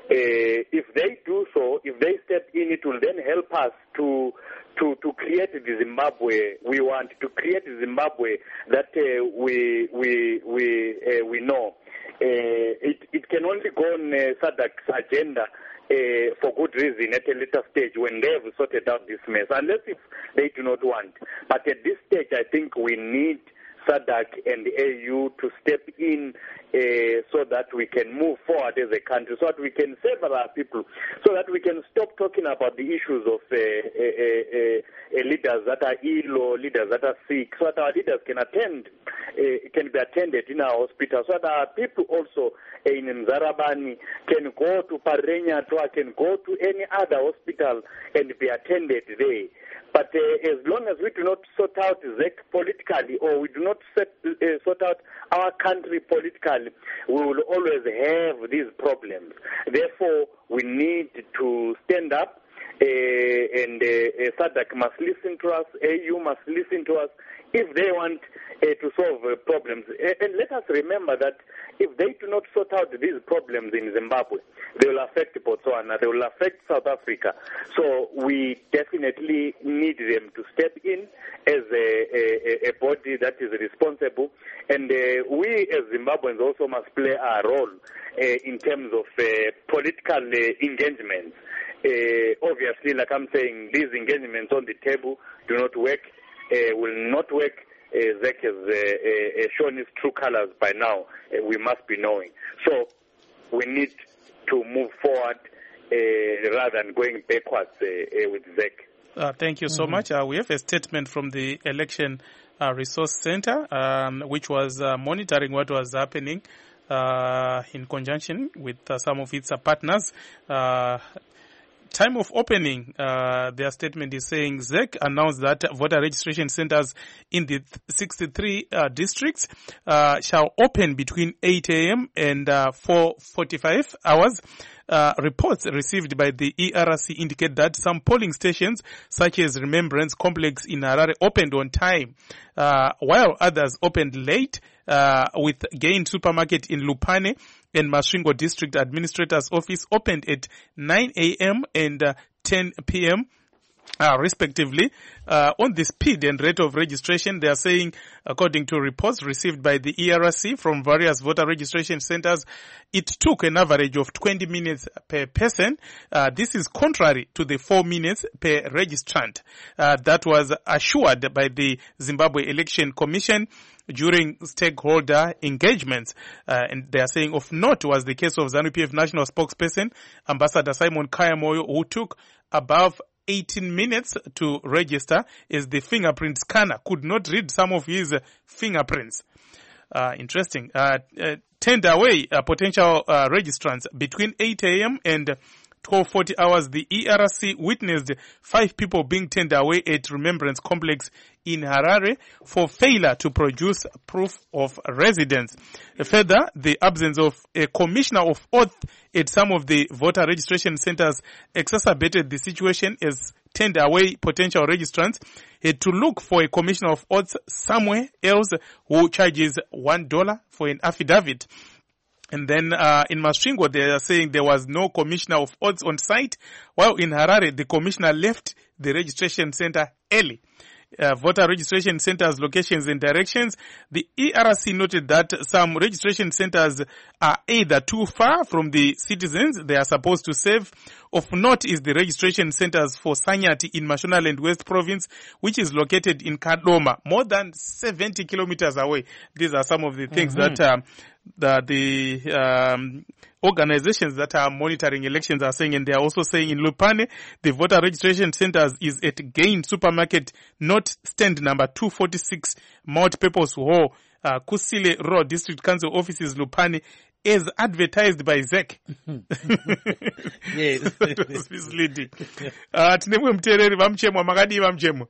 Uh, if they do so, if they step in, it will then help us to to to create the Zimbabwe we want, to create the Zimbabwe that uh, we we we uh, we know. Uh, it it can only go on uh, SADC's agenda uh, for good reason at a later stage when they have sorted out this mess, unless if they do not want. But at this stage, I think we need SADC and the A U to step in uh, so that we can move forward as a country, so that we can save our people, so that we can stop talking about the issues of uh, uh, uh, uh, leaders that are ill or leaders that are sick, so that our leaders can attend, uh, can be attended in our hospitals, so that our people also uh, in Mzarabani can go to Parenya, can go to any other hospital and be attended there. But uh, as long as we do not sort out Z E C politically, or we do not set, uh, sort out our country politically, we will always have these problems. Therefore, we need to stand up, uh, and uh, SADC must listen to us, A U must listen to us, if they want uh, to solve uh, problems. Uh, and let us remember that if they do not sort out these problems in Zimbabwe, they will affect Botswana, they will affect South Africa. So we definitely need them to step in as a, a, a body that is responsible. And uh, we as Zimbabweans also must play our role uh, in terms of uh, political uh, engagements. Uh, obviously, like I'm saying, these engagements on the table do not work, uh, will not work. Uh, Z E C has uh, uh, shown its true colors by now. Uh, we must be knowing. So we need to move forward uh, rather than going backwards uh, uh, with Z E C. Uh, thank you so mm-hmm. much. Uh, we have a statement from the Election uh, Resource Center, um, which was uh, monitoring what was happening uh, in conjunction with uh, some of its uh, partners. Uh, Time of opening, uh, their statement is saying Z E C announced that voter registration centers in the sixty-three uh, districts uh, shall open between eight a.m. and uh, four forty-five hours. Uh, reports received by the E R C indicate that some polling stations, such as Remembrance Complex in Harare, opened on time, uh, while others opened late, uh, with Gain Supermarket in Lupane and Masvingo District Administrator's Office opened at nine a.m. and uh, ten p.m. Uh, respectively. Uh, on the speed and rate of registration, they are saying, according to reports received by the E R C from various voter registration centers, it took an average of twenty minutes per person. Uh, this is contrary to the four minutes per registrant uh, that was assured by the Zimbabwe Election Commission during stakeholder engagements. Uh, and they are saying of note was the case of ZANU P F national spokesperson, Ambassador Simon Kayamoyo, who took above eighteen minutes to register as the fingerprint scanner could not read some of his fingerprints. Uh, interesting. Uh, uh, turned away uh, potential uh, registrants between eight a.m. and twelve forty hours. The E R C witnessed five people being turned away at Remembrance Complex in Harare for failure to produce proof of residence. Further, the absence of a commissioner of oath at some of the voter registration centers exacerbated the situation as turned away potential registrants had to look for a commissioner of oaths somewhere else who charges one dollar for an affidavit. And then uh, in Masvingo, they are saying there was no commissioner of oaths on site, while in Harare, the commissioner left the registration center early. Uh, voter registration centers, locations and directions. The E R C noted that some registration centers are either too far from the citizens they are supposed to serve. Of note is the registration centers for Sanyati in Mashonaland West Province, which is located in Kadoma, more than seventy kilometers away. These are some of the things mm-hmm. that um, the, the um, organizations that are monitoring elections are saying, and they are also saying in Lupane, the voter registration centers is at Gain Supermarket, not stand number two forty-six, Mount Pepos Hall, uh, Kusile Road, District Council offices, Lupane, as advertised by Z E C. Yes. It was misleading. Uh, tinemwe mtereri vamchemwa makadi vamchemwa.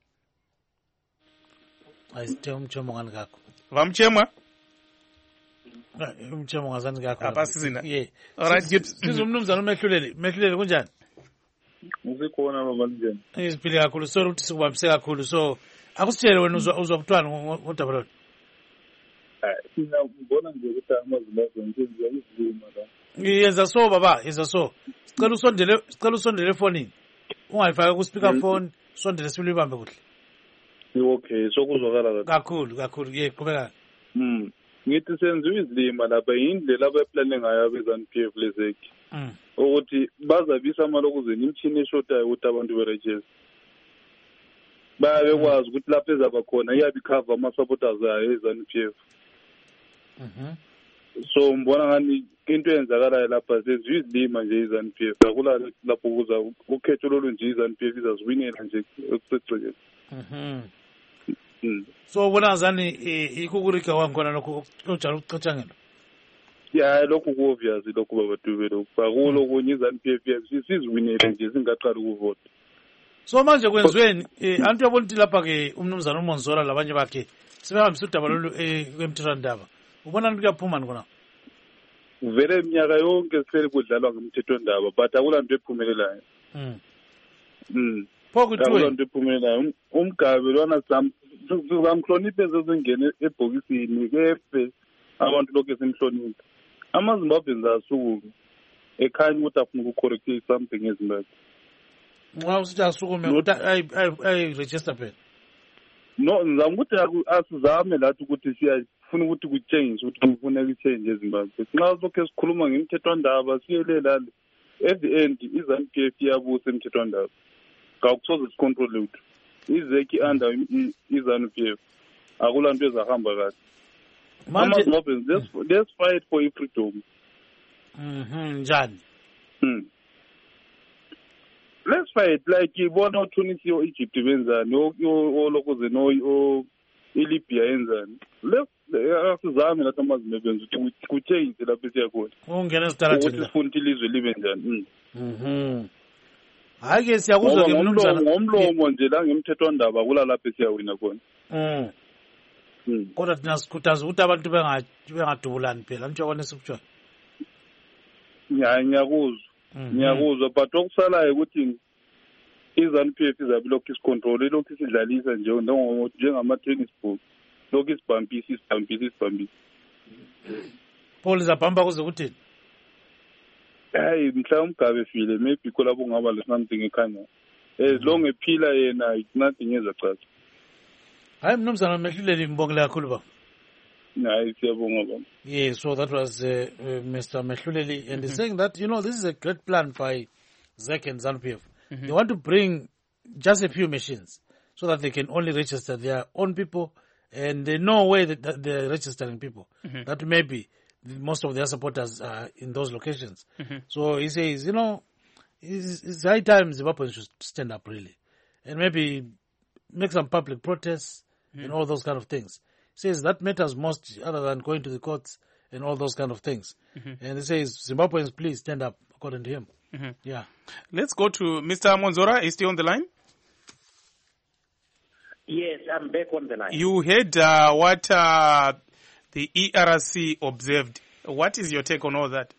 Aisite umchemwa ngani kako. Vamchemwa? Umchemwa ngazani kako. Apa sizina. Yeah. All right, good. Sizumnumzana umehluleli. Mehluleli kunjani? Ngikuona baba njani. Isiphile kakhulu. Sorry ukuthi sikubambise kakhulu. So akusitshele wena uzwa uzwa kuthiwani ngodaba lolu. Ngiyabona nje ukuthi amaZimbabwe ngenza izilima la. Yenza so baba, yenza so. Sicela usondele, sicela usondele efonini. Ungayifaka ku speaker phone, sondele silibambe kuhle. Okay, sokuzwakala kakhulu kakhulu ye qhubeka. Mm. Ngithi senziwe izilima lapha indlela abaplane ngayo abezan P F lezeki. Mm. Ukuthi bazabisa amalokuzeni imchini eshotayo ukuthi abantu beregister. Babe kwazi ukuthi lapha ezaba khona iyabi cover ama supporters ayo ezan P F. Mhm. So mbona ngani into eyenzakalayo lapha senziwe izilima nje izan P F. Akula lapho kuza ukhetho lolu nje izan P F izaziwinela nje ekusegcekeni. Mhm. Mm. So bona zani ikukurika wangona lokho unjalo ucatshangelo. Yeah, lokho ku obvious lokho babadube lokho. Bakulo kunye izan P F siziwinele nje singaqali ukuvota. So manje kwenzweni antu yabona ukuthi lapha ke umnumzana uMonzora labanye bakhe sebehambisa udaba lolu kwemthethwandaba. Ubona ukuthi kuyaphuma ngona. Vele iminyaka yonke sihleli kudlalwa ngemthethwandaba but akulanto ephumelelayo. Mm. Mm. Phokuthiwe akulanto ephumelelayo. Umgabe lona sam zamhloniphe zezingene ebhokisini kefe abantu lokho esimhloniphe. AmaZimbabwe azasuku ekhanya ukuthi afuna ukucorrect something ezimbabwe. Nxa usithi asukume ukuthi ay register phela. No, ngizama ukuthi asizame lathi ukuthi siyafuna ukuthi kuchange ukuthi kufuna ukuchange eZimbabwe. Nxa lokho esikhuluma ngemthethwandaba siyelela at the end izan P F yabusa emthethwandaba. Kakusoze sicontrol lutho. Izeki under izan P F. Akulanto ezahamba kahle. Manje let's, let's fight for freedom. Mhm, njani? Hmm. Let's fight like ibona uTunisia o Egypt benzani o lokuze no o iLibya yenzani. Let's asizame la amaZimbabwe ukuthi kuchange lapho siyakhona. Ungena esitaratini. Ukuthi sifuna ilizwe libe njani. Mhm. Hayi ke siyakuzwa ke mnumzana. Ngomlomo nje la ngemthethwandaba kula lapho siyawina khona. Mhm. Kodwa thina sikhuthaza ukuthi abantu bengadubulani phela nje yabona sikutshwa. Nya nyakuzwa. Nyakuzwa but okusalayo ukuthi izan P F izabe lokhu isicontrol lokhu isidlalisa nje njengama tennis ball. Lokhu isibhampisi isibhampisi isibhampisi. Paul izabhamba kuze kuthini? Hayi mhla umgabe file maybe kolabo ngaba le something ekhanya. As long ephila yena it's nothing ezacaca. Hayi mnumzana Mehluleli ngibongela kakhulu ba. Hayi siyabonga baba. Yeah, so that was uh, uh, Mister Mehluleli and he's saying that you know this is a great plan by Z E C and ZANU P F. Mm-hmm. They want to bring just a few machines so that they can only register their own people and they know where that, that they're registering people. Mm-hmm. That maybe most of their supporters are in those locations. Mm-hmm. So he says, you know, it's, it's high time Zimbabweans should stand up really and maybe make some public protests mm-hmm. and all those kind of things. He says that matters most other than going to the courts and all those kind of things. Mm-hmm. And he says, Zimbabweans, please stand up, according to him. Mm-hmm. Yeah. Let's go to Mister Monzora. Is he on the line? Yes, I'm back on the line. You heard uh, what uh, the E R C observed. What is your take on all that?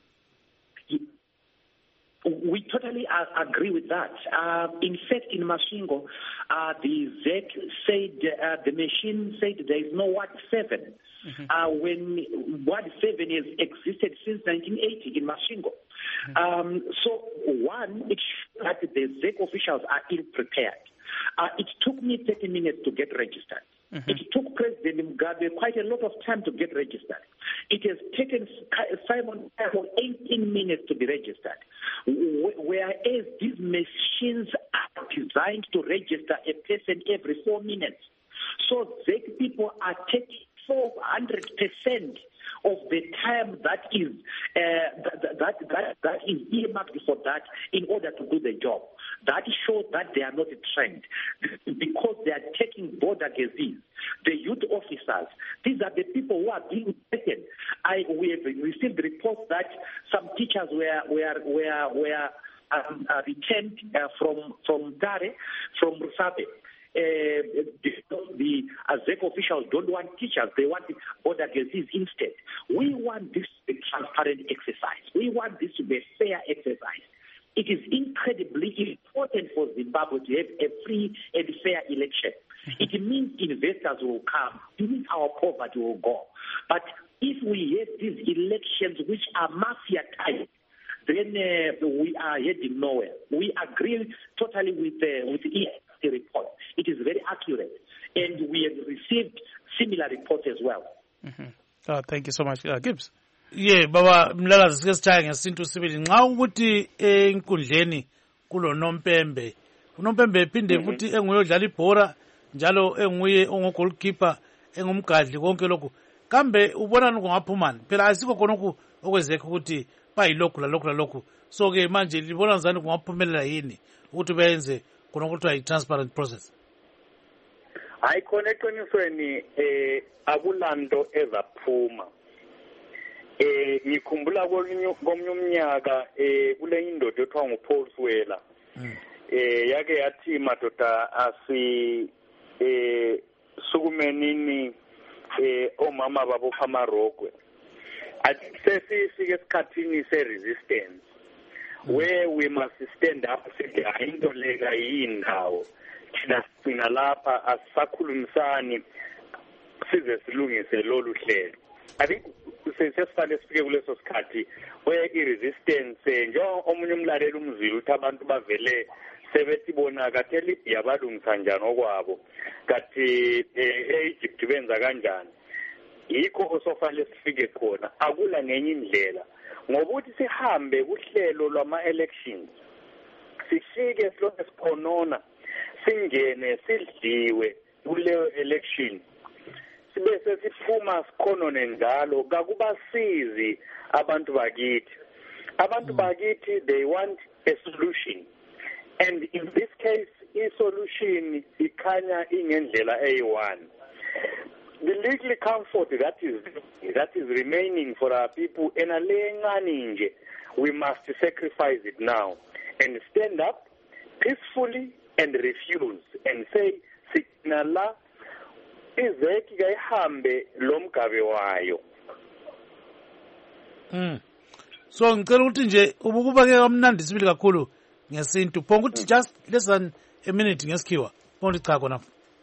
We totally uh, agree with that. Uh, in fact, in Masvingo, uh, the Z E C said, uh, the machine said there is no Ward seven. Mm-hmm. Uh, when Ward seven has existed since nineteen eighty in Masvingo. Mm-hmm. Um, so, one, it shows that the Z E C officials are ill-prepared. Uh, it took me thirty minutes to get registered. Mm-hmm. It took President Mugabe quite a lot of time to get registered. It has taken Simon eighteen minutes to be registered. Whereas these machines are designed to register a person every four minutes. So Z E C people are taking four hundred percent of the time that is uh, that, that, that, that is earmarked for that in order to do the job. That shows that they are not trained because they are taking border gazees, the youth officers. These are the people who are being taken. I we have received reports that some teachers were were were were um, uh, returned uh, from from Dare, from Rusabe. Uh, the the uh, Z E C officials don't want teachers, they want border gazees instead. We want this to be a transparent exercise. We want this to be a fair exercise. it is incredibly important for Zimbabwe to have a free and fair election. It means investors will come. It means our poverty will go. But if we have these elections which are mafia type, then uh, we are heading nowhere. We agree totally with uh, with the E S C report. It is very accurate, and we have received similar reports as well. Mm-hmm. Oh, thank you so much, uh, Gibbs. Yeah, baba Mlalazi sike sithaya ngesintu sibili nxa ukuthi enkundleni kulo Nompembe uNompembe ephinde futhi enguye odlala ibhora njalo enguye ongogoalkeeper engumgadli konke lokhu kambe ubona kungaphumani phela asikho khona lokhu okwezeka ukuthi bayilokhu lalokhu lalokhu so ke manje libona njani kungaphumelela yini ukuthi benze khona ukuthi ayi transparent process. Hayi khona eqinisweni eh akulanto ezaphuma. Eh ngikhumbula komnye umnyaka eh kule indoda ethiwa nguPaul Swela eh yake yathi madoda asi eh sukumenini eh omama babopha amarogwe athi sesifike esikhathini se-resistance where we must stand up sithi ayinto leka yindawo thina sina lapha asisakhulumisani size silungise lolu hlelo. I think sesifane sifike kuleso sikhathi where i-resistance njengo omunye umlaleli umzila uthi abantu bavele sebethi bona kathi eLibya balungisa njani okwabo kathi e-Egypt benza kanjani yikho osofale sifike khona akula ngenye indlela ngoba ukuthi sihambe kuhlelo lwama-elections sifike silokhu sikhonona singene sidliwe kuleyo election sibe sesiphuma sikhonone njalo kakubasizi abantu bakithi abantu bakithi they want a solution and in this case i-solution ikhanya ingendlela eyi-one. The legal comfort that is that is remaining for our people and we must sacrifice it now and stand up peacefully and refuse and say signala izeki kayihambe lomgabe wayo. Mm. So ngicela ukuthi nje ubukubake kamnandi sibili kakhulu ngesintu phonga ukuthi just less than a minute ngesikhiwa phonga cha khona.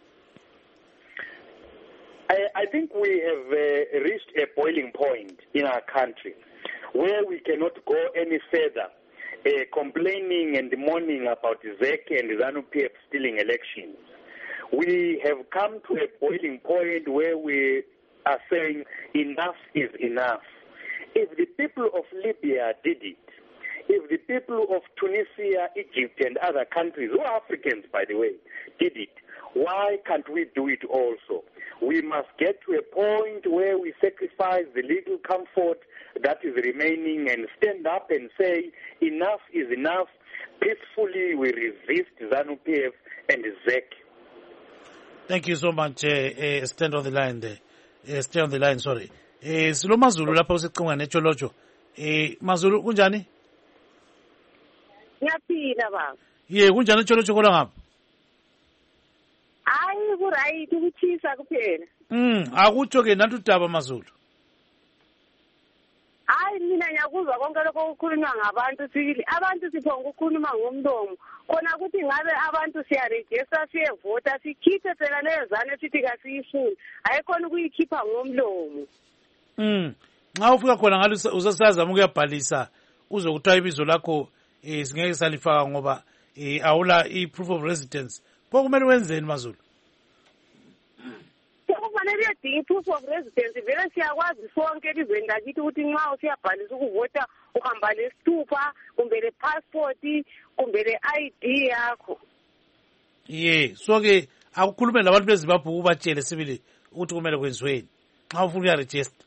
I, I think we have uh, reached a boiling point in our country where we cannot go any further uh, complaining and mourning about Z E C and ZANU-P F stealing elections. We have come to a boiling point where we are saying enough is enough. If the people of Libya did it, if the people of Tunisia, Egypt, and other countries, who are Africans, by the way, did it, why can't we do it also? We must get to a point where we sacrifice the legal comfort that is remaining and stand up and say, enough is enough. Peacefully, we resist ZANU-P F and Z E C. Thank you so much. Uh, uh, stand on the line there. Uh, stay on the line, sorry. Uh, Silo Mazulu, lapha usiqinga necholocho. Eh, Mazulu, kunjani? Ngiyaphila baba. Ye, kunjani cholocho kola ngapha? Hayi kuright ukuchisa kuphela. Mm, akutsho ke nathi udaba Mazulu. Hayi mina ngiyakuzwa konke lokho kukhulunywa ngabantu sibili. Abantu siphonga ukukhuluma ngomlomo. Khona ukuthi ngabe abantu siyaregister siyevota sikhiphe phela lezane sithi kasiyifuni. Hayikhona ukuyikhipha ngomlomo. Mm. Nxa ufika khona ngalo usasazama ukuyabhalisa uzokuthiwa ibizo lakho eh singeke salifaka ngoba eh awula i-proof of residence. Pho kumele wenzeni Mazulu? Kufanele yedinga i-proof of residence vele siyakwazi sonke elizweni lakithi ukuthi nxa usiyabhalisa ukuvota uhamba lesithupha kumbe le-passport kumbe le-I D yakho. Ye, so ke akukhulume labantu beZimbabwe ubatshele sibili ukuthi kumele kwenziweni nxa ufuna ukuyaregister.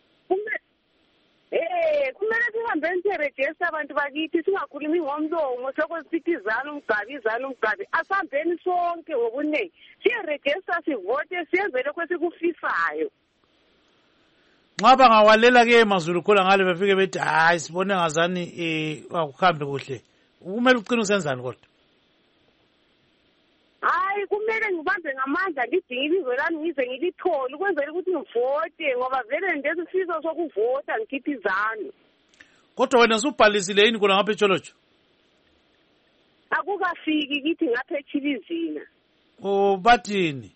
Eh kumele sihambe siregister abantu bakithi singakhulumi ngomlomo sokusithi zana umgabi zana umgabi asihambeni sonke ngobunengi siregister sivote siyenze lokho esikufisayo. Nxa bangawalela ke Mazulu khona ngale befike bethi hayi sibone ngazani eh akuhambe kuhle kumele ucine usenzani kodwa? Hayi kumele ngibambe ngamandla ngidinga ibizo lami ngize ngilithole ukwenzela ukuthi ngivote ngoba vele ndesifiso sokuvota ngikhipha izanu. Kodwa wena usubhalisile yini khona ngapha eCholocho? akukafiki kithi ngapha eChilizina. Oh bathini?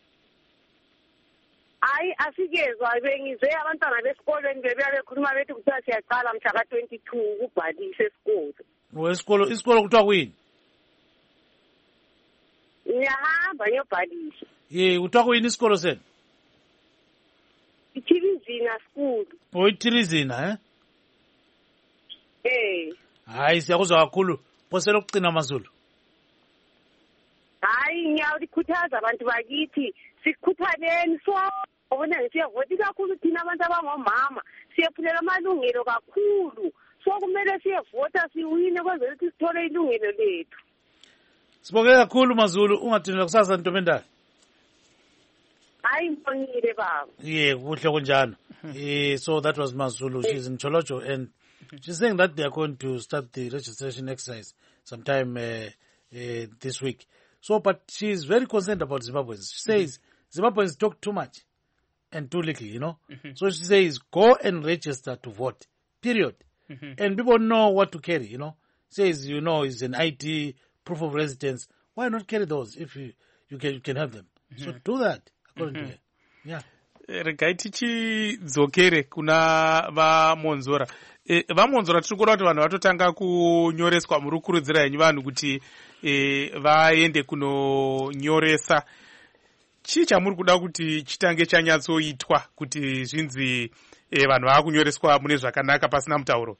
Hayi asikezwa bengizwe abantwana besikolweni bebeya bekhuluma bethi kuthiwa siyaqala mhla ka twenty-two ukubhalisa esikolo. Wesikolo isikolo kuthiwa kuyini? Ngiyahamba ngiyobhalisa. Ye kuthiwa kuyini isikolo senu? iChilizina school. Oh iChilizina eh? Eh. Hayi siyakuzwa kakhulu. Phosela ukucina amazulu. Hayi ngiyalikhuthaza abantu bakithi sikhuthaleni so ubona siyavota kakhulu thina abantu abangomama siyephulela amalungelo kakhulu so kumele siyevota siwine kwenze ukuthi sithole ilungelo lethu. Sibonge kakhulu Mazulu ungathini kusasa Ntombendala. Hayi ngibongile baba. Yeah kuhle kunjalo. Eh so that was Mazulu. She's in Cholocho and she's saying that they are going to start the registration exercise sometime uh, uh, this week. So, but she's very concerned about Zimbabweans. She says mm-hmm. Zimbabweans talk too much and too little, you know. Mm-hmm. So she says, go and register to vote, period. Mm-hmm. And people know what to carry, you know. Says, you know, it's an I D, proof of residence. Why not carry those if you, you, can, you can have them? Mm-hmm. So do that, according mm-hmm. to her. Yeah. Regai tichidzokere kuna vamonzora. E, vamonzora tiri kuona kuti vanhu vatotanga kunyoreswa muri kukurudzira henyu vanhu kuti e, vaende kunonyoresa. Chii chamuri kuda kuti chitange chanyatsoitwa kuti zvinzi e, vanhu vakunyoreswa mune zvakanaka pasina mutauro?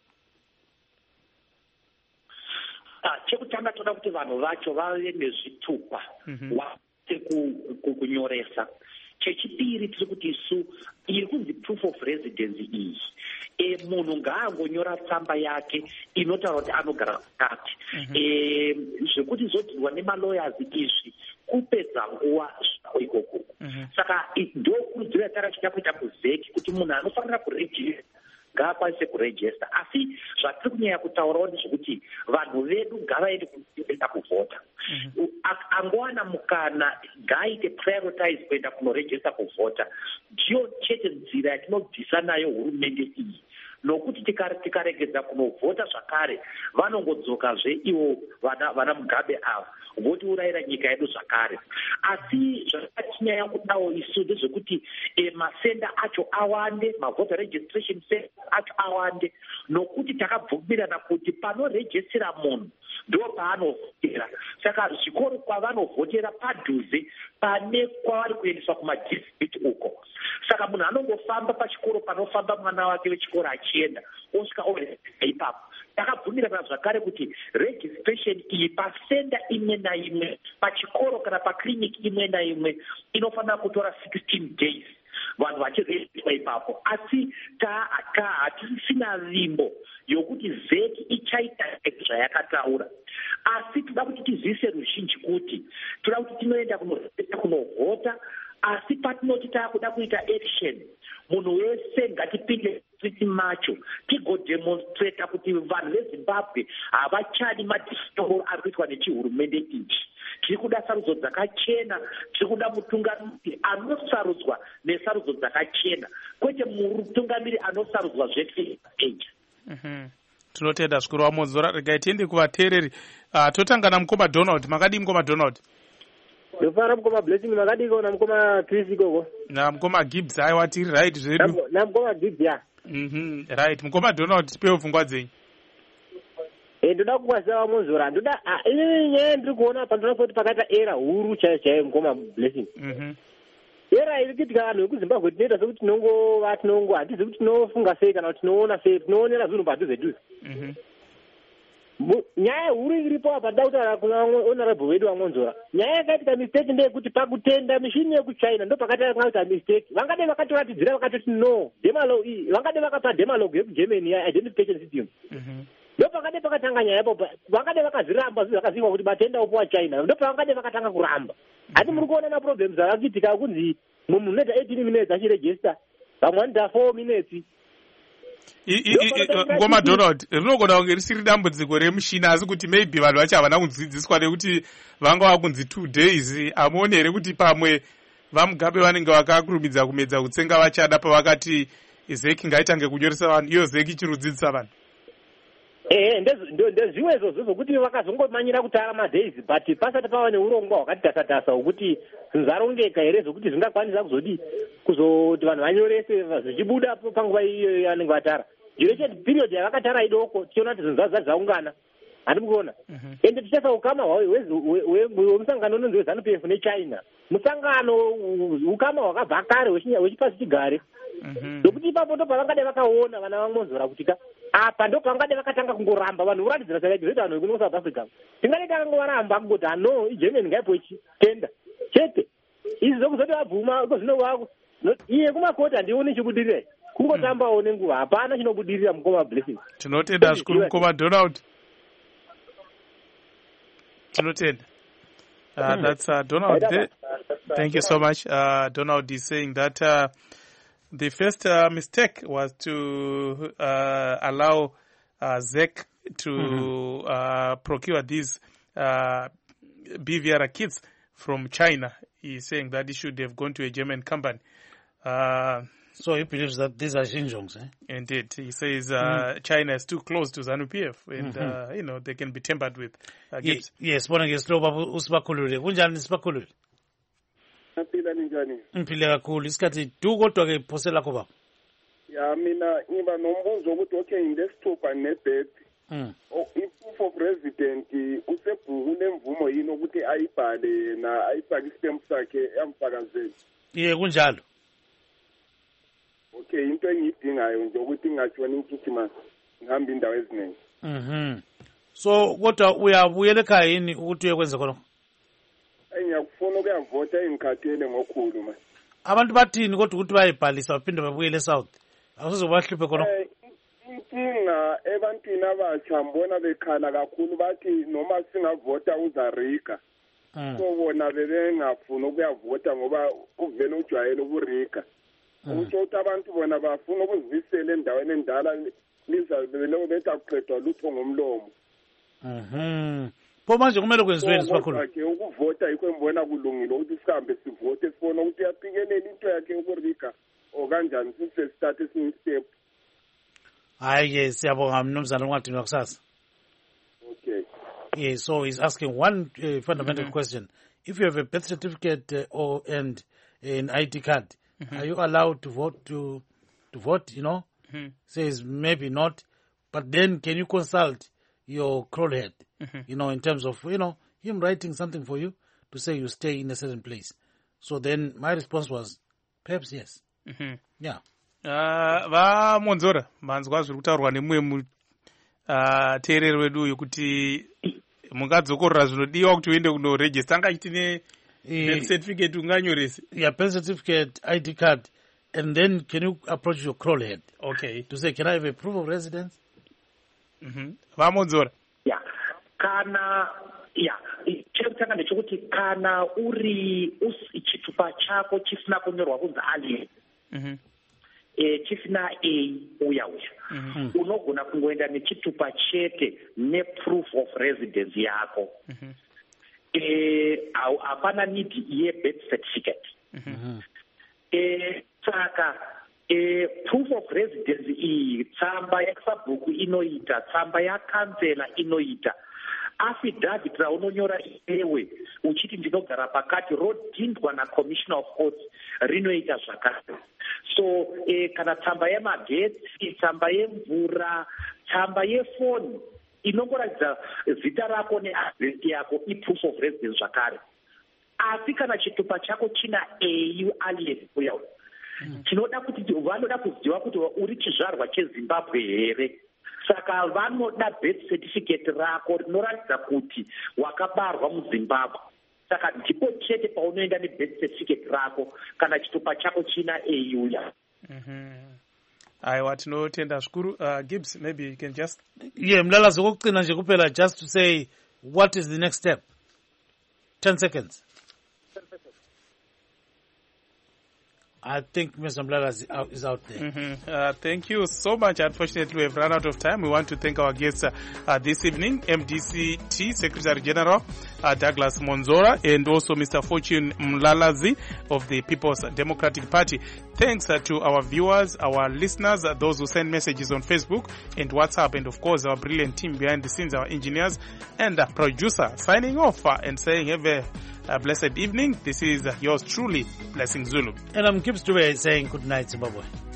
Ah, chekutanga toda kuti vanhu vacho vave nezvitukwa wate kunyoresa. Chechipiri tiri kuti isu iri kunzi proof of residence iyi e munhu ngaangonyora tsamba yake inotaura kuti anogara kati e zvekuti zvodhirwa nemalawyers izvi kupedza nguva ikoko. Saka ndokurudziro yatara kuita kuzeki kuti munhu anofanira kurejista ngaakwanise kurejista, asi zvatiri kunyanya kutaurawo ndezvekuti vanhu vedu ngavaende kuenda kuvhota. Angowana mukana ngaaite prioritize kuenda kunorejista kuvhota. Ndiyo chete nzira yatinobvisa nayo hurumende iyi, nokuti tikaregedza kunovhota zvakare vanongodzokazve ivo vana, vana Mugabe ava votiurayira nyika yedu zvakare. Asi zvakatinyanya kudawo isu ndezvekuti e, masenda acho awande, mavoter registration center acho awande, nokuti takabvumirana kuti panorejistira munhu ndo paanovhotera. Saka zvikoro kwavanovhotera padhuze pane kwavari kuendeswa kumadistrict uko. Saka munhu anongofamba pachikoro panofamba mwana wake wechikoro achienda osvika orejista ipapo. Takabvumirana zvakare kuti registration iyi pasenda imwe naimwe pachikoro kana paclinic imwe naimwe inofanira kutora sixteen days vanhu vachirejistwa ipapo. Asi hatisina vimbo yokuti zeki ichaita zvayakataura, asi toda kuti tiziise ruzhinji kuti toda kuti tinoenda kunovhota, asi patinoti taakuda kuita action munhu wese ngatipinde street macho tigodemonstrata kuti vanhu veZimbabwe havachadi madhisitoro ari kuitwa nechihurumende ichi. Tiri kuda sarudzo dzakachena, tiri kuda mutungamiri anosarudzwa nesarudzo dzakachena, kwete mutungamiri anosarudzwa zvese age. Mhm. Tinotenda zvikuru Vamonzora. Regai tiende kuvateereri. Uh, totanga namukoma Donald. Makadi mukoma Donald? Ndofara mukoma Blessing makadi ko namukoma Chris ikoko. Na mukoma Gibbs aiwa tiri right zvedu. Na mukoma Gibbs ya. Mhm. Right. Mukoma Donald tipewo pfungwa dzenyu. Eh ndoda kukwasa Vamonzora. Ndoda ini nyaya ndiri kuona pandora kuti pakaita era huru chaiyo chaiyo mukoma Blessing. Mhm. Era iri kuitika vanhu vekuZimbabwe tinoita sekuti tinongova tinongo hatizi kuti tinofunga sei kana kuti tinoona sei, tinoonera zvinhu padhuze dhuze. Mhm. Nyaya huru iripo apa da kutaura kuna honorable wedu Vamonzora. Nyaya yakaitika mistake ndeyekuti pakutenda mishini yekuchina ndo pakataura kuti mistake. Vangade vakatoratidzira vakatoti no, demalo iyi vangade vakapa demalo yekuGermany identification system. Mhm. Ndo pakade pakatanga nyaya yapo, vangade vakazviramba zvakaziva kuti matenda opuwa China. Ndo pakade vakatanga kuramba. Asi muri kuona na problems akakitika kunzi munhu unoita eighteen minutes achiregister, vamwe vanoita four minutes. Ngoma Donald, rinogona kunge risiri dambudziko remushina, asi kuti maybe vanhu vacho havana kudzidziswa nekuti vanga vakunzi two days. Amuone here kuti pamwe vaMugabe vanenge vakakurumidza kumedza kutsenga vachada pavakati zeki ngaitange kunyoresa vanhu, iyo zeki ichirudzidzisa vanhu? Eh, ndezvimwe izvozvo zvokuti vakazongomanyira kutara madhays but pasati pava neurongwa hwakati tasatasa hwokuti zvarongeka here zvokuti zvingakwanisa kuzoti kuzoti vanhu vanyorese zvichibuda panguva iyo yanenge vatara. Duration period yavakatara idoko tichiona kuti zvinhu zvazva zvaungana handi mukuona. Ende tichasa ukama hwemusangano unonzi weZANU P F neChina, musangano ukama hwakabva kare hwechipasi chigare zvokuti ipapo ndo pavangade vakaona vana vaMonzora kuti ka apa ndo pavangade vakatanga kungoramba vanhu voratidzira sakaizvota vanhu vekuno South Africa tingade takangovaramba kungoti ano iGermany ngaipo ichitenda chete izvi zokuzoti vabvuma iko zvino wako iye kumakoti handioni chibudirira kungotambawo nenguva hapana chinobudirira mukoma Blessing. Tinotenda zvikuru mukoma Donald. Tinotenda. Uh, that's uh, Donald. Thank you so much. Uh, Donald is saying that uh, the first uh, mistake was to uh, allow uh, Z E C to mm-hmm. uh, procure these uh, B V R kits from China. He's saying that he should have gone to a German company. Uh, so he believes that these are Xinjiangs, eh? Indeed. He says uh, mm. China is too close to ZANU P F and, mm-hmm. uh, you know, they can be tempered with uh, gifts. Ye- yes, bona ngesihlobo usibakhulule. Kunjani sibakhulule? Naphila ninjani? Ngiphile kakhulu. Isikhathi du kodwa ke phose lakho baba. Ya mina ngiba nombuzo ukuthi okay ngesithupha nebet. Mm. I-proof of resident usebhuku lemvumo yini ukuthi ayibhale na ayifake istamp sakhe yamfakazeli. Ye kunjalo. Okay, into engiyidingayo nje ukuthi ngajoni ukuthi ma ngihamba indawo eziningi. Mhm. So kodwa uyabuyela ekhaya yini ukuthi uyekwenza khona? Ngiyakufuna ukuyavota engikhathele ngokhulu ma. Abantu bathini kodwa ukuthi bayibhalisa baphinde babuyele eSouth? Awusozobahluphe khona. Inkinga ebantwini abatsha mbona bekhala kakhulu bathi noma singavota uZarika. So bona bebengafuna ukuyavota ngoba uvele ujwayele ukurika. Ukuthi uthi abantu bona bafuna ukuzibisela endaweni endala liza belo betha kuqedwa lutho ngomlomo. Mhm. Pho manje kumele kwenziweni sibakhulu? Okay, ukuvota yikho embona kulungile ukuthi sihambe sivote sifona ukuthi yaphikelele into yakhe ukurika okanjani sise start esinye step. Hayi yes, siyabonga mnumzana ungadinwa kusasa. Okay. Yeah, so he's asking one uh, fundamental mm-hmm. question. If you have a birth certificate uh, or and an I D card, mm-hmm. are you allowed to vote to to vote, you know? Mm-hmm. Says maybe not, but then can you consult your crawl head, mm-hmm. you know, in terms of, you know, him writing something for you to say you stay in a certain place. So then my response was, perhaps yes. Mm-hmm. Yeah. Uh, va Monzora, manzwa zviri kutaurwa nemumwe mu uh, teereri wedu uyu kuti mungadzokorora zvinodiwa kuti uende kunoregister angachiti ne birth certificate unganyorese. Yeah, birth certificate, I D card, and then can you approach your crawl head? Okay. To say, can I have a proof of residence? Mhm. Va Monzora. Yeah. Kana yeah, chekutanga ndechekuti kana uri chitupa chako chisina kunyorwa kunzi alien. Mhm. Eh, chisina A uya uya. Mm-hmm. Unogona kungoenda nechitupa chete neproof of residence yako. Mm-hmm. Eh, hapana need ye birth certificate. Mm-hmm. Eh, saka eh, proof of residence iyi tsamba yakasabhuku inoita, tsamba yakansela inoita. Affidavit raunonyora iwewe uchiti ndinogara pakati rodhindwa naCommissioner of Courts rinoita zvakare. So eh, kana tsamba yemagetsi, tsamba yemvura, tsamba yefoni inongoratidza zita rako neadresi yako iproof of residence zvakare. Asi kana chitupa chako china A U alien uya tinoda kuti vanoda kuziva kuti uri chizvarwa cheZimbabwe here. Saka vanoda birth certificate rako rinoratidza kuti wakabarwa muZimbabwe. Saka ndipo chete paunoenda nebirth certificate rako kana chitupa chako china A U ya. Mhm. Aiwa tinotenda zvikuru. Uh, Gibbs, maybe you can just yeah, mlalazi kokucina nje kuphela just to say what is the next step. ten seconds. I think Mister Mlala is out, is out there. Mm-hmm. Uh, thank you so much. Unfortunately, we have run out of time. We want to thank our guests uh, uh, this evening, M D C T Secretary General uh, Douglas Monzora, and also Mister Fortune Mlalazi of the People's Democratic Party. Thanks uh, to our viewers, our listeners, uh, those who send messages on Facebook and WhatsApp, and of course our brilliant team behind the scenes, our engineers and uh, producer. Signing off uh, and saying have a uh, blessed evening. This is uh, yours truly, Blessing Zulu. And I'm Gibbs Dube saying good night, Zimbabwe.